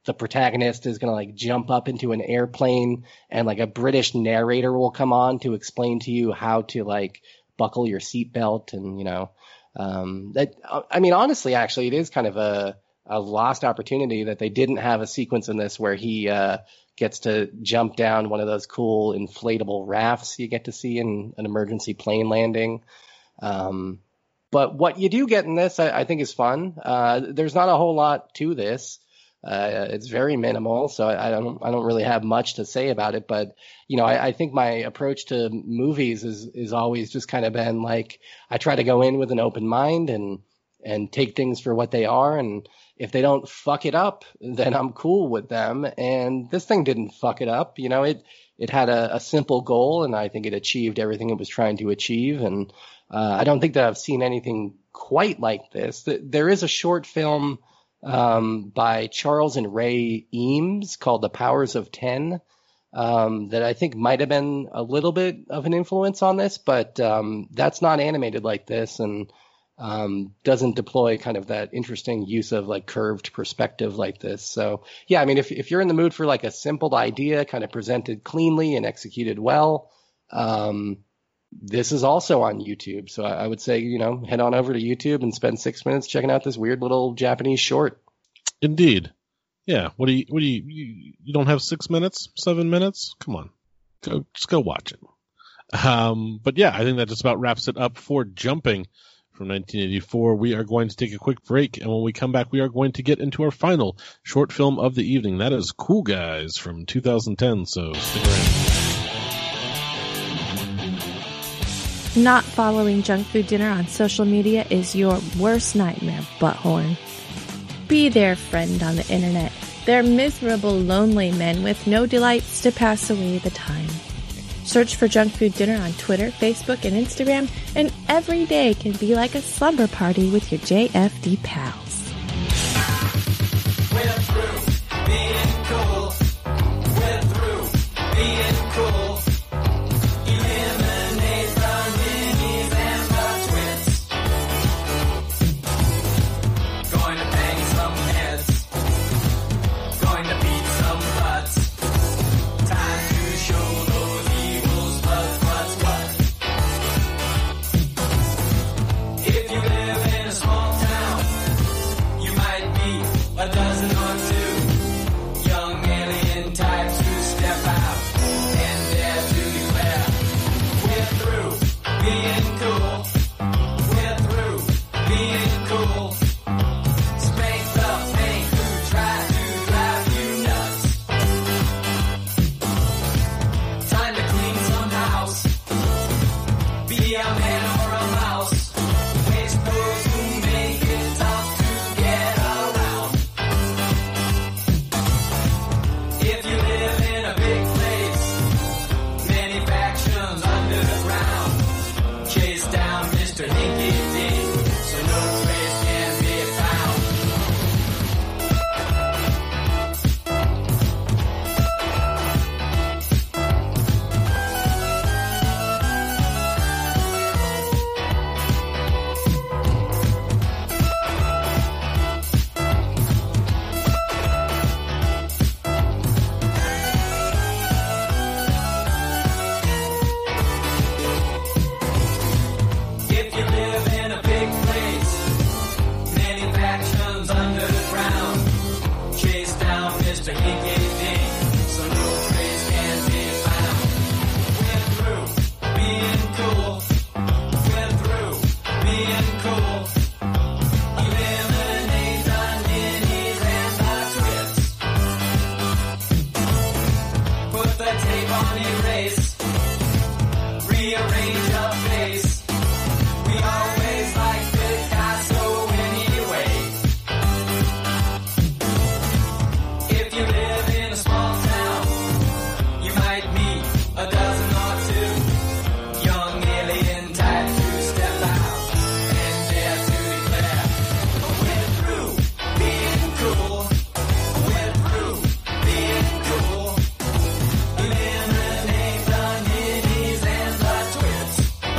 the protagonist is going to like jump up into an airplane and like a British narrator will come on to explain to you how to like buckle your seatbelt. And, you know, I mean, honestly, actually, it is kind of a lost opportunity that they didn't have a sequence in this where he gets to jump down one of those cool inflatable rafts you get to see in an emergency plane landing. But what you do get in this, I think, is fun. There's not a whole lot to this. It's very minimal, so I don't really have much to say about it. But you know, I think my approach to movies is always just kind of been like I try to go in with an open mind and take things for what they are, and if they don't fuck it up, then I'm cool with them. And this thing didn't fuck it up. You know, it had a simple goal, and I think it achieved everything it was trying to achieve. And I don't think that I've seen anything quite like this. There is a short film by Charles and Ray Eames called The Powers of 10 that I think might have been a little bit of an influence on this, but that's not animated like this and doesn't deploy kind of that interesting use of like curved perspective like this. So yeah, I mean, if you're in the mood for like a simple idea kind of presented cleanly and executed well, this is also on YouTube. So I would say, you know, head on over to YouTube and spend 6 minutes checking out this weird little Japanese short. Indeed. Yeah. What do you don't have 6 minutes, 7 minutes? Come on. Just go watch it. But yeah, I think that just about wraps it up for Jumping from 1984. We are going to take a quick break, and when we come back, we are going to get into our final short film of the evening. That is Cool Guys from 2010, so stick around. Not following Junk Food Dinner on social media is your worst nightmare, butthorn. Be their friend on the internet. They're miserable, lonely men with no delights to pass away the time. Search for Junk Food Dinner on Twitter, Facebook, and Instagram, and every day can be like a slumber party with your JFD pals. We're through being cool. We're through being cool. Eliminate the minis and the twits. Going to bang some heads. Going to beat some butts. Time to show those evils what's what. If you live in a small town, you might be a dozen or two young alien types who step out and dare to declare we're through being cool. We're through being cool. Spank the paint who try to drive you nuts. Time to clean some house. Be a man or a mouse. Waste those who make it tough to get around. If you live in a big place, many factions underground. Chase down Mr. Hinky Dink, so no trace can be found. If you live in a big place, many factions underground. Chase down Mr. Hinky Dink, so no trace can be found. We're through being cool. We're through being cool. Eliminate the ninnies and the twits. Put the tape on erase. Rearrange a face. We always like Picasso anyway. If you live in a small town, you might meet a dozen or two young alien types who step out and dare to declare we're through being cool. We're through being cool. Eliminate the ninnies and the twits.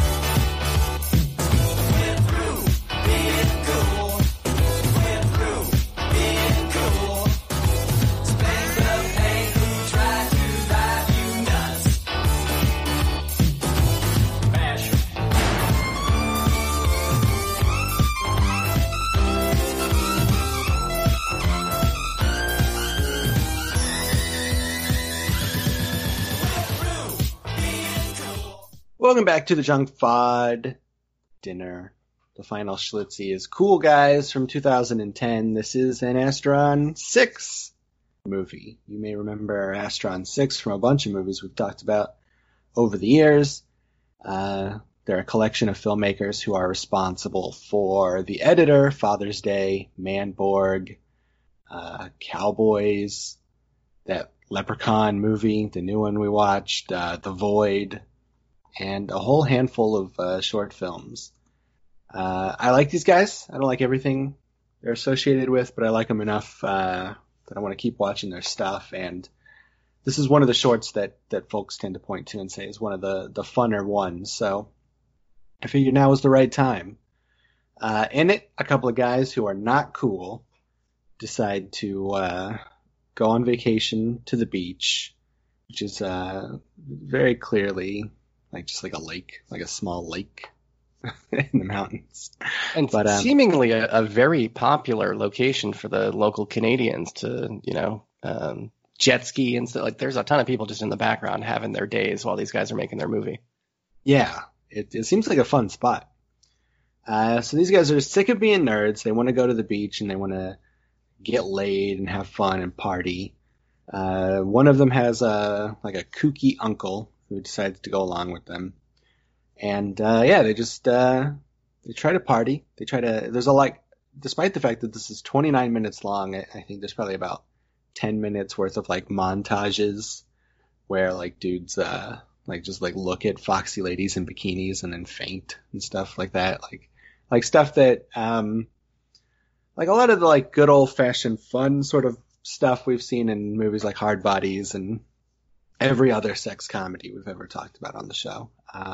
Welcome back to the Junk Fod Dinner. The final Schlitzie is Cool Guys from 2010. This is an Astron 6 movie. You may remember Astron 6 from a bunch of movies we've talked about over the years. They're a collection of filmmakers who are responsible for The Editor, Father's Day, Manborg, Cowboys, that Leprechaun movie, the new one we watched, The Void, and a whole handful of short films. I like these guys. I don't like everything they're associated with, but I like them enough that I want to keep watching their stuff. And this is one of the shorts that folks tend to point to and say is one of the funner ones. So I figured now was the right time. In it, a couple of guys who are not cool decide to go on vacation to the beach, which is very clearly just like a lake, like a small lake in the mountains. And seemingly a very popular location for the local Canadians to, jet ski and stuff. Like, there's a ton of people just in the background having their days while these guys are making their movie. Yeah, it seems like a fun spot. So these guys are sick of being nerds. They want to go to the beach and they want to get laid and have fun and party. One of them has a kooky uncle who decides to go along with them. And they just they try to party. Despite the fact that this is 29 minutes long, I think there's probably about 10 minutes worth of montages where dudes just look at foxy ladies in bikinis and then faint and stuff like that. Like stuff that a lot of the good old fashioned fun sort of stuff we've seen in movies like Hard Bodies and every other sex comedy we've ever talked about on the show.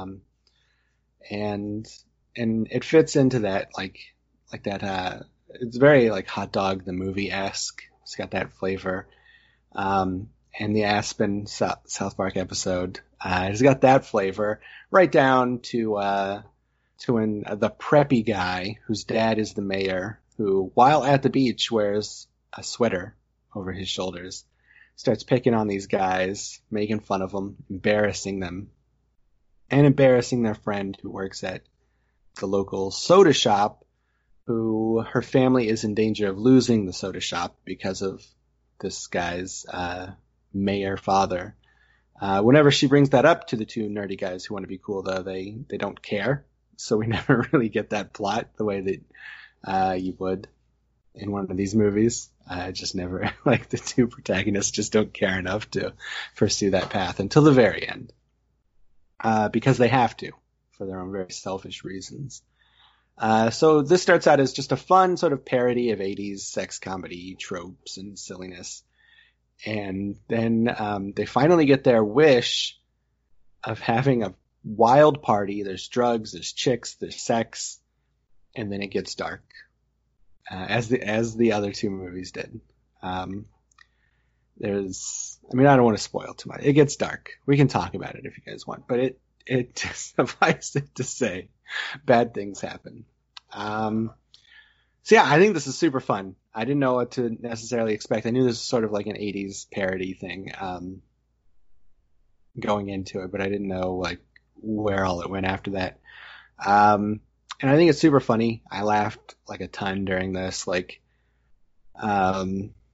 And it fits into that that it's very Hot Dog the Movie-esque. It's got that flavor. And the Aspen South Park episode has got that flavor right down to when the preppy guy whose dad is the mayor, who while at the beach wears a sweater over his shoulders, starts picking on these guys, making fun of them, embarrassing them, and embarrassing their friend who works at the local soda shop, who her family is in danger of losing the soda shop because of this guy's mayor father. Whenever she brings that up to the two nerdy guys who want to be cool, though, they don't care. So we never really get that plot the way that you would in one of these movies. Just never, the two protagonists just don't care enough to pursue that path until the very end. Because they have to, for their own very selfish reasons. So this starts out as just a fun sort of parody of 80s sex comedy tropes and silliness. And then they finally get their wish of having a wild party. There's drugs, there's chicks, there's sex, and then it gets dark. As the other two movies did. I don't want to spoil too much. It gets dark. We can talk about it if you guys want, but it suffices it to say bad things happen. So yeah, I think this is super fun. I didn't know what to necessarily expect. I knew this was sort of like an 80s parody thing, going into it, but I didn't know where all it went after that. And I think it's super funny. I laughed a ton during this, I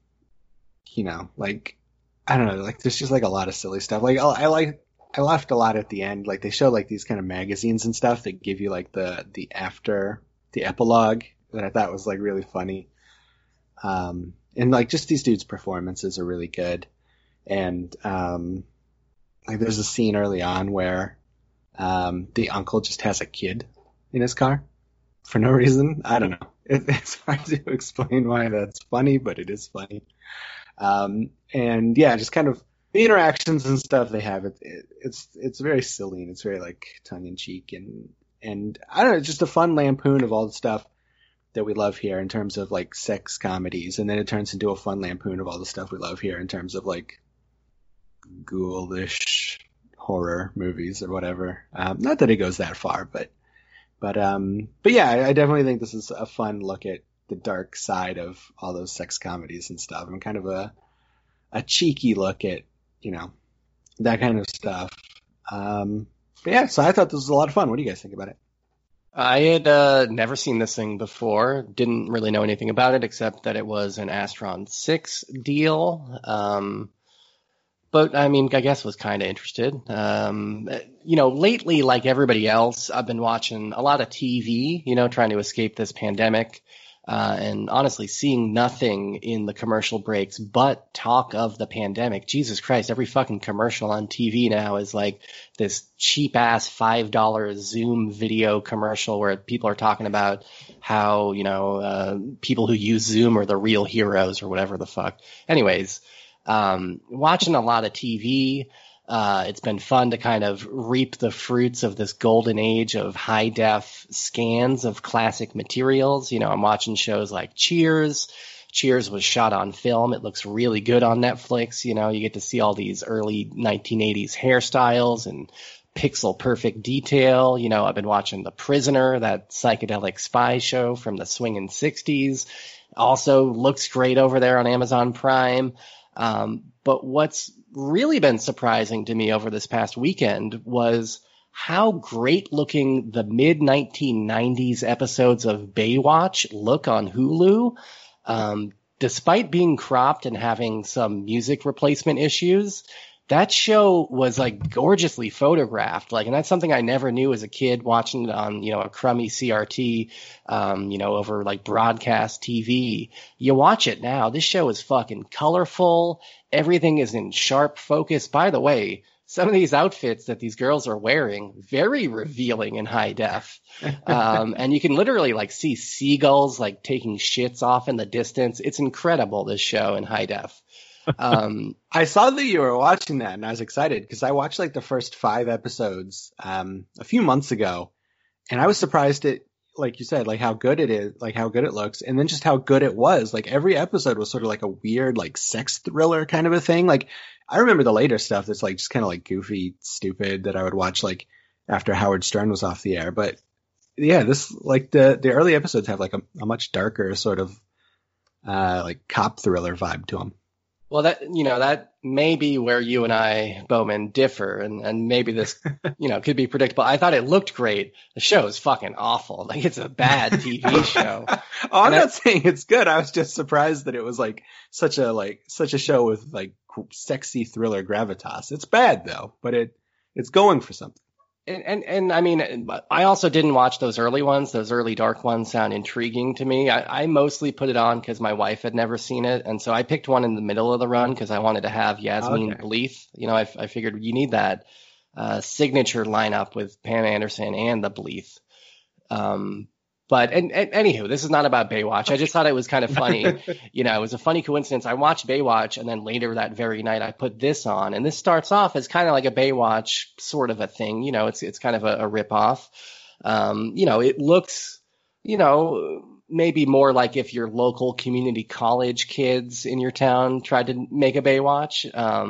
don't know, there's just a lot of silly stuff. I laughed a lot at the end. They show these kind of magazines and stuff that give you the epilogue that I thought was really funny. And just these dudes' performances are really good. And there's a scene early on where the uncle just has a kid in his car for no reason. I don't know. It's hard to explain why that's funny, but it is funny. And yeah, just kind of the interactions and stuff they have. It's very silly and it's very tongue in cheek and I don't know, just a fun lampoon of all the stuff that we love here in terms of sex comedies, and then it turns into a fun lampoon of all the stuff we love here in terms of ghoulish horror movies or whatever. Not that it goes that far, but yeah, I definitely think this is a fun look at the dark side of all those sex comedies and stuff, and kind of a cheeky look at, that kind of stuff. But yeah, so I thought this was a lot of fun. What do you guys think about it? I had never seen this thing before. Didn't really know anything about it except that it was an Astron 6 deal. But I mean, I guess was kind of interested. Lately, like everybody else, I've been watching a lot of TV, trying to escape this pandemic. And honestly, seeing nothing in the commercial breaks but talk of the pandemic. Jesus Christ, every fucking commercial on TV now is like this cheap ass $5 Zoom video commercial where people are talking about how, people who use Zoom are the real heroes or whatever the fuck. Anyways, watching a lot of TV. It's been fun to kind of reap the fruits of this golden age of high def scans of classic materials. I'm watching shows like Cheers. Cheers was shot on film. It looks really good on Netflix. You get to see all these early 1980s hairstyles and pixel perfect detail. I've been watching The Prisoner, that psychedelic spy show from the swinging 60s. Also looks great over there on Amazon Prime. But what's really been surprising to me over this past weekend was how great looking the mid 1990s episodes of Baywatch look on Hulu. Despite being cropped and having some music replacement issues, that show was like gorgeously photographed. And that's something I never knew as a kid watching it on, a crummy CRT, over like broadcast TV. You watch it now. This show is fucking colorful. Everything is in sharp focus. By the way, some of these outfits that these girls are wearing, very revealing in high def. And you can literally like see seagulls like taking shits off in the distance. It's incredible, this show in high def. I saw that you were watching that and I was excited because I watched like the first 5 episodes a few months ago, and I was surprised at, like you said, like how good it is, like how good it looks, and then just how good it was. Like every episode was sort of like a weird like sex thriller kind of a thing. Like I remember the later stuff that's like just kind of like goofy, stupid that I would watch like after Howard Stern was off the air. But yeah, this like the early episodes have like a much darker sort of like cop thriller vibe to them. Well, that may be where you and I, Bowman, differ, and maybe this, could be predictable. I thought it looked great. The show is fucking awful. Like, it's a bad TV show. I'm not saying it's good. I was just surprised that it was like such a show with like sexy thriller gravitas. It's bad though, but it's going for something. And I mean, I also didn't watch those early ones. Those early dark ones sound intriguing to me. I mostly put it on because my wife had never seen it. And so I picked one in the middle of the run because I wanted to have Yasmin Bleeth. I figured you need that signature lineup with Pam Anderson and the Bleeth. But anywho, this is not about Baywatch. I just thought it was kind of funny. It was a funny coincidence. I watched Baywatch, and then later that very night I put this on. And this starts off as kind of like a Baywatch sort of a thing. It's kind of a ripoff. It looks, maybe more like if your local community college kids in your town tried to make a Baywatch.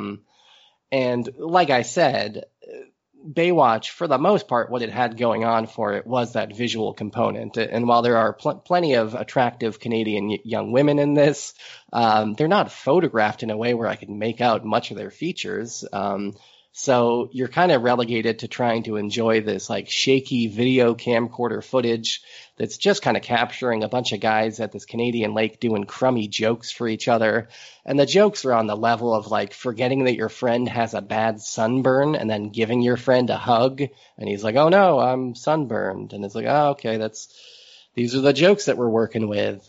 And like I said, Baywatch, for the most part, what it had going on for it was that visual component. And while there are plenty of attractive Canadian young women in this, they're not photographed in a way where I can make out much of their features. So you're kind of relegated to trying to enjoy this like shaky video camcorder footage that's just kind of capturing a bunch of guys at this Canadian lake doing crummy jokes for each other. And the jokes are on the level of like forgetting that your friend has a bad sunburn and then giving your friend a hug. And he's like, oh no, I'm sunburned. And it's like, oh, okay, these are the jokes that we're working with.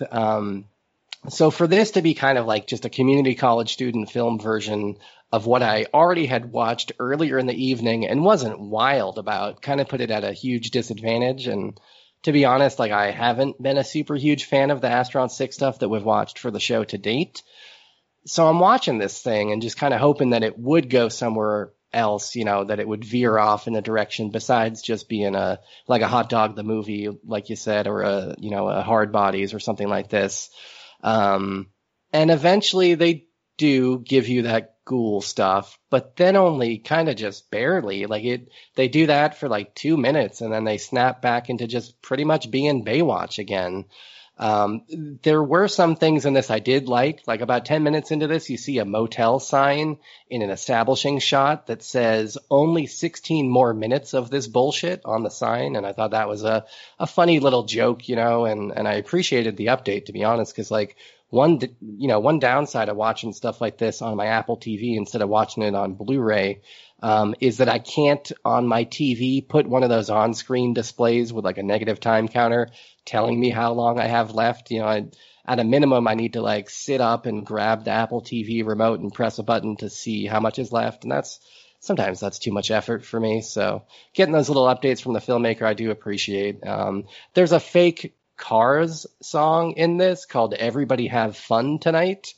So for this to be kind of like just a community college student film version of what I already had watched earlier in the evening and wasn't wild about, kind of put it at a huge disadvantage. And to be honest, like I haven't been a super huge fan of the Astron 6 stuff that we've watched for the show to date. So I'm watching this thing and just kind of hoping that it would go somewhere else, that it would veer off in a direction besides just being like a Hot Dog the movie, like you said, or a Hard Bodies or something like this. And eventually they do give you that ghoul stuff, but then only kind of just barely. Like they do that for like 2 minutes and then they snap back into just pretty much being Baywatch again. There were some things in this I did like about 10 minutes into this, you see a motel sign in an establishing shot that says only 16 more minutes of this bullshit on the sign. And I thought that was a funny little joke, and I appreciated the update, to be honest, because like one downside of watching stuff like this on my Apple TV instead of watching it on Blu-ray is that I can't on my TV put one of those on-screen displays with like a negative time counter telling me how long I have left. At a minimum, I need to like sit up and grab the Apple TV remote and press a button to see how much is left. And sometimes that's too much effort for me. So getting those little updates from the filmmaker, I do appreciate. There's a fake Cars song in this called Everybody Have Fun Tonight.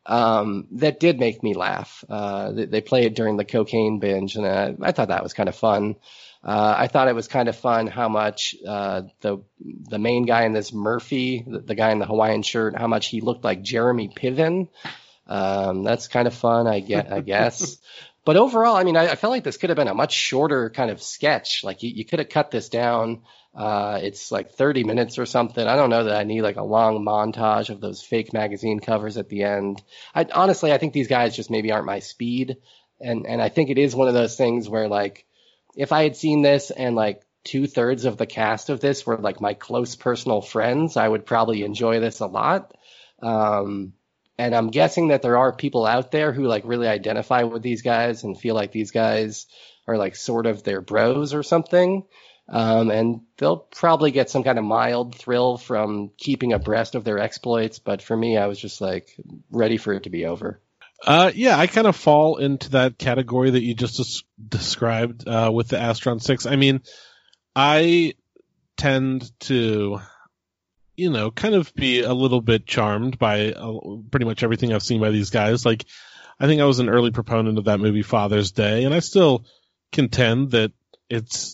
That did make me laugh. They play it during the cocaine binge, and I thought that was kind of fun. I thought it was kind of fun how much the main guy in this, Murphy, the guy in the Hawaiian shirt, how much he looked like Jeremy Piven. That's kind of fun, I guess. But overall, I mean, I felt like this could have been a much shorter kind of sketch. Like you could have cut this down. It's like 30 minutes or something. I don't know that I need like a long montage of those fake magazine covers at the end. Honestly, I think these guys just maybe aren't my speed. And I think it is one of those things where like, if I had seen this and like 2/3 of the cast of this were like my close personal friends, I would probably enjoy this a lot. And I'm guessing that there are people out there who like really identify with these guys and feel like these guys are like sort of their bros or something. And they'll probably get some kind of mild thrill from keeping abreast of their exploits. But for me, I was just like ready for it to be over. Yeah, I kind of fall into that category that you just described with the Astron 6. I mean, I tend to, kind of be a little bit charmed by pretty much everything I've seen by these guys. Like, I think I was an early proponent of that movie Father's Day, and I still contend that it's,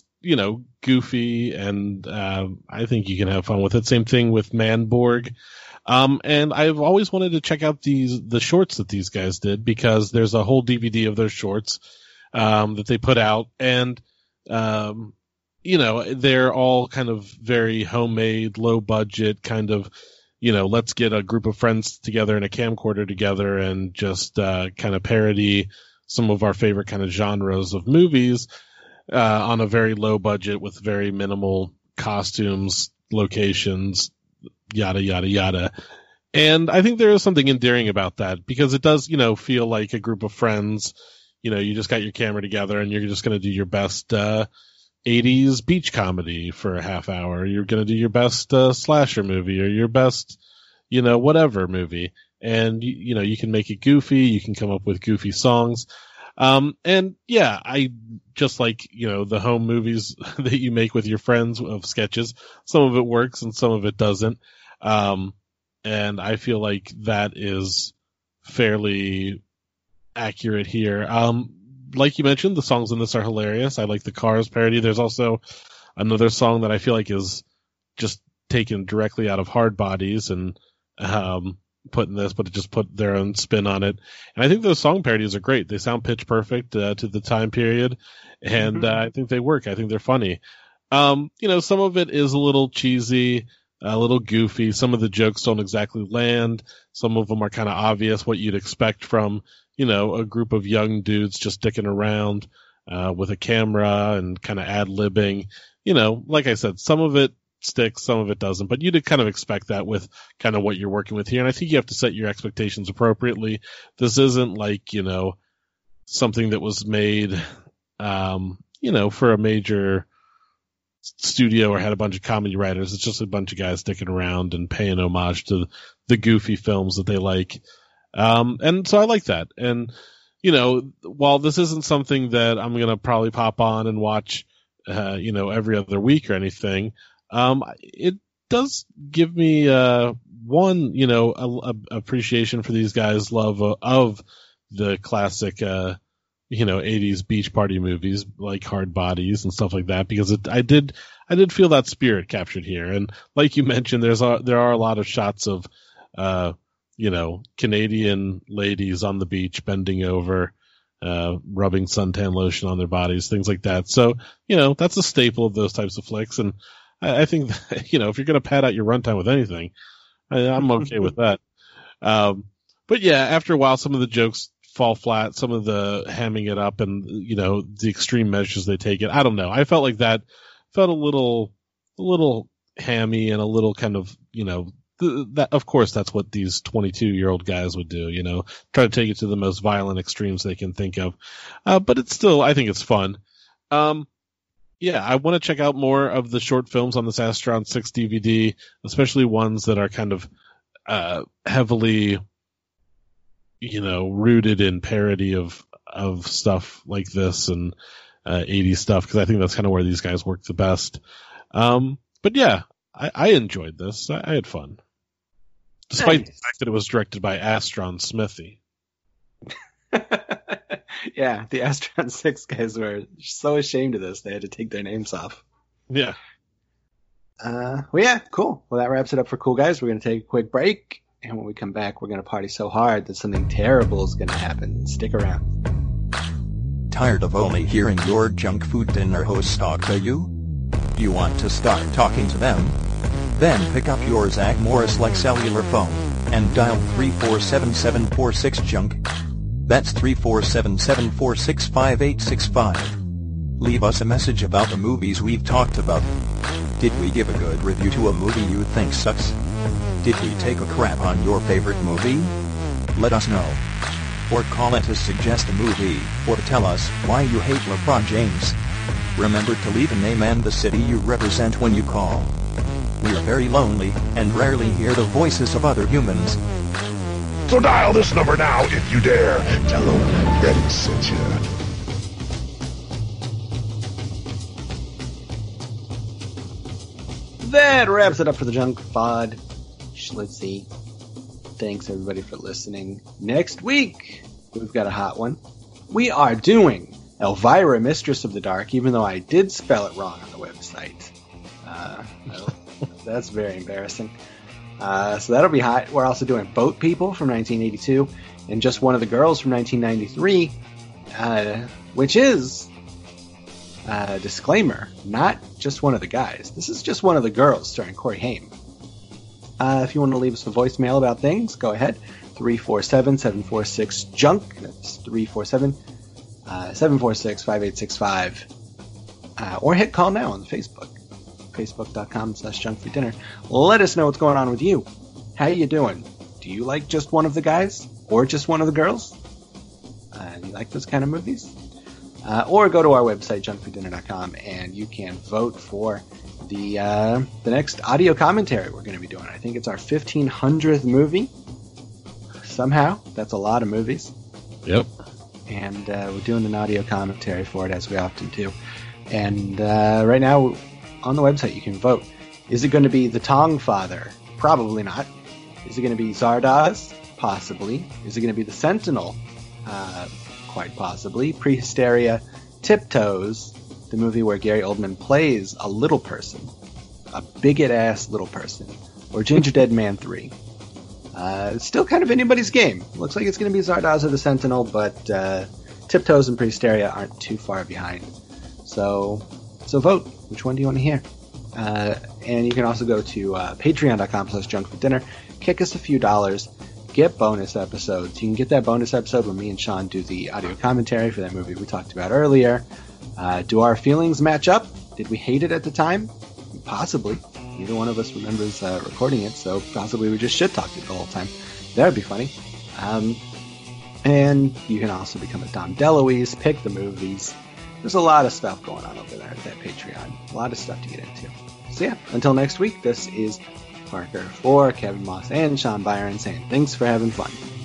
goofy, and I think you can have fun with it. Same thing with Manborg. And I've always wanted to check out the shorts that these guys did, because there's a whole DVD of their shorts that they put out, and they're all kind of very homemade, low budget, kind of, let's get a group of friends together in a camcorder together and just kind of parody some of our favorite kind of genres of movies on a very low budget with very minimal costumes, locations, yada, yada, yada. And I think there is something endearing about that, because it does, feel like a group of friends. You just got your camera together and you're just going to do your best 80s beach comedy for a half hour. You're going to do your best slasher movie, or your best, whatever movie. And, you can make it goofy. You can come up with goofy songs. And yeah, I just like, the home movies that you make with your friends of sketches. Some of it works and some of it doesn't. And I feel like that is fairly accurate here. Like you mentioned, the songs in this are hilarious. I like the Cars parody. There's also another song that I feel like is just taken directly out of Hard Bodies and, put in this, but it just put their own spin on it. And I think those song parodies are great. They sound pitch perfect to the time period, and I think they work. I think they're funny. Some of it is a little cheesy, a little goofy. Some of the jokes don't exactly land. Some of them are kind of obvious, what you'd expect from, a group of young dudes just dicking around with a camera and kind of ad-libbing. Like I said, some of it sticks, some of it doesn't, but you'd kind of expect that with kind of what you're working with here. And I think you have to set your expectations appropriately. This isn't like, something that was made, for a major studio or had a bunch of comedy writers. It's just a bunch of guys sticking around and paying homage to the goofy films that they like. And so I like that. And, while this isn't something that I'm going to probably pop on and watch, every other week or anything, it does give me, appreciation for these guys' love of the classic, 80s beach party movies like Hard Bodies and stuff like that, because I did feel that spirit captured here. And like you mentioned, there are a lot of shots of, Canadian ladies on the beach bending over, rubbing suntan lotion on their bodies, things like that. So, that's a staple of those types of flicks. And I think that, if you're going to pad out your runtime with anything, I'm okay with that. But yeah, after a while, some of the jokes fall flat, some of the hamming it up and, the extreme measures they take it. I don't know. I felt like that felt a little hammy and a little kind of, that, of course, that's what these 22-year-old guys would do, try to take it to the most violent extremes they can think of. But it's still, I think it's fun. Yeah, I want to check out more of the short films on this Astron 6 DVD, especially ones that are kind of heavily, rooted in parody of stuff like this and 80s stuff, because I think that's kind of where these guys work the best. But yeah, I enjoyed this. I had fun. Despite the fact that it was directed by Astron Smithy. Yeah, the Astron 6 guys were so ashamed of this, they had to take their names off. Yeah. Well, yeah, cool. Well, that wraps it up for Cool Guys. We're going to take a quick break, and when we come back, we're going to party so hard that something terrible is going to happen. Stick around. Tired of only hearing your junk food dinner hosts talk to you? You want to start talking to them? Then pick up your Zach Morris-like cellular phone and dial 347-746-JUNK. That's 347-746-5865. Leave us a message about the movies we've talked about. Did we give a good review to a movie you think sucks? Did we take a crap on your favorite movie? Let us know. Or call in to suggest a movie, or tell us why you hate LeBron James. Remember to leave a name and the city you represent when you call. We are very lonely, and rarely hear the voices of other humans. So dial this number now if you dare. Tell them Betty sent you. That wraps it up for the Junk Pod. Schlitzy. Thanks everybody for listening. Next week, we've got a hot one. We are doing Elvira, Mistress of the Dark, even though I did spell it wrong on the website. That's very embarrassing. So that'll be hot. We're also doing Boat People from 1982 and Just One of the Girls from 1993, which is, disclaimer, not Just One of the Guys. This is Just One of the Girls starring Corey Haim. If you want to leave us a voicemail about things, go ahead. 347-746-JUNK. That's 347-746-5865. Or hit call now on Facebook. Facebook.com/junkfooddinner. Let us know what's going on with you. How you doing? Do you like Just One of the Guys? Or Just One of the Girls? You like those kind of movies? Or go to our website, junkfooddinner.com, and you can vote for the next audio commentary we're going to be doing. I think it's our 1500th movie. Somehow. That's a lot of movies. Yep. And we're doing an audio commentary for it, as we often do. And right now, on the website, you can vote. Is it going to be the Tong Father? Probably not. Is it going to be Zardoz? Possibly. Is it going to be the Sentinel? Quite possibly. Prehysteria, Tiptoes, the movie where Gary Oldman plays a little person, a bigot-ass little person, or Ginger Dead Man 3. It's still kind of anybody's game. Looks like it's going to be Zardoz or the Sentinel, but Tiptoes and Prehysteria aren't too far behind. So vote. Which one do you want to hear? And you can also go to patreon.com/junkfooddinner. Kick us a few dollars. Get bonus episodes. You can get that bonus episode when me and Sean do the audio commentary for that movie we talked about earlier. Do our feelings match up? Did we hate it at the time? Possibly. Neither one of us remembers recording it, so possibly we just shit-talked it the whole time. That would be funny. And you can also become a Dom DeLuise, pick the movies. There's a lot of stuff going on over there at that Patreon. A lot of stuff to get into. So yeah, until next week, this is Parker for Kevin Moss and Sean Byron saying thanks for having fun.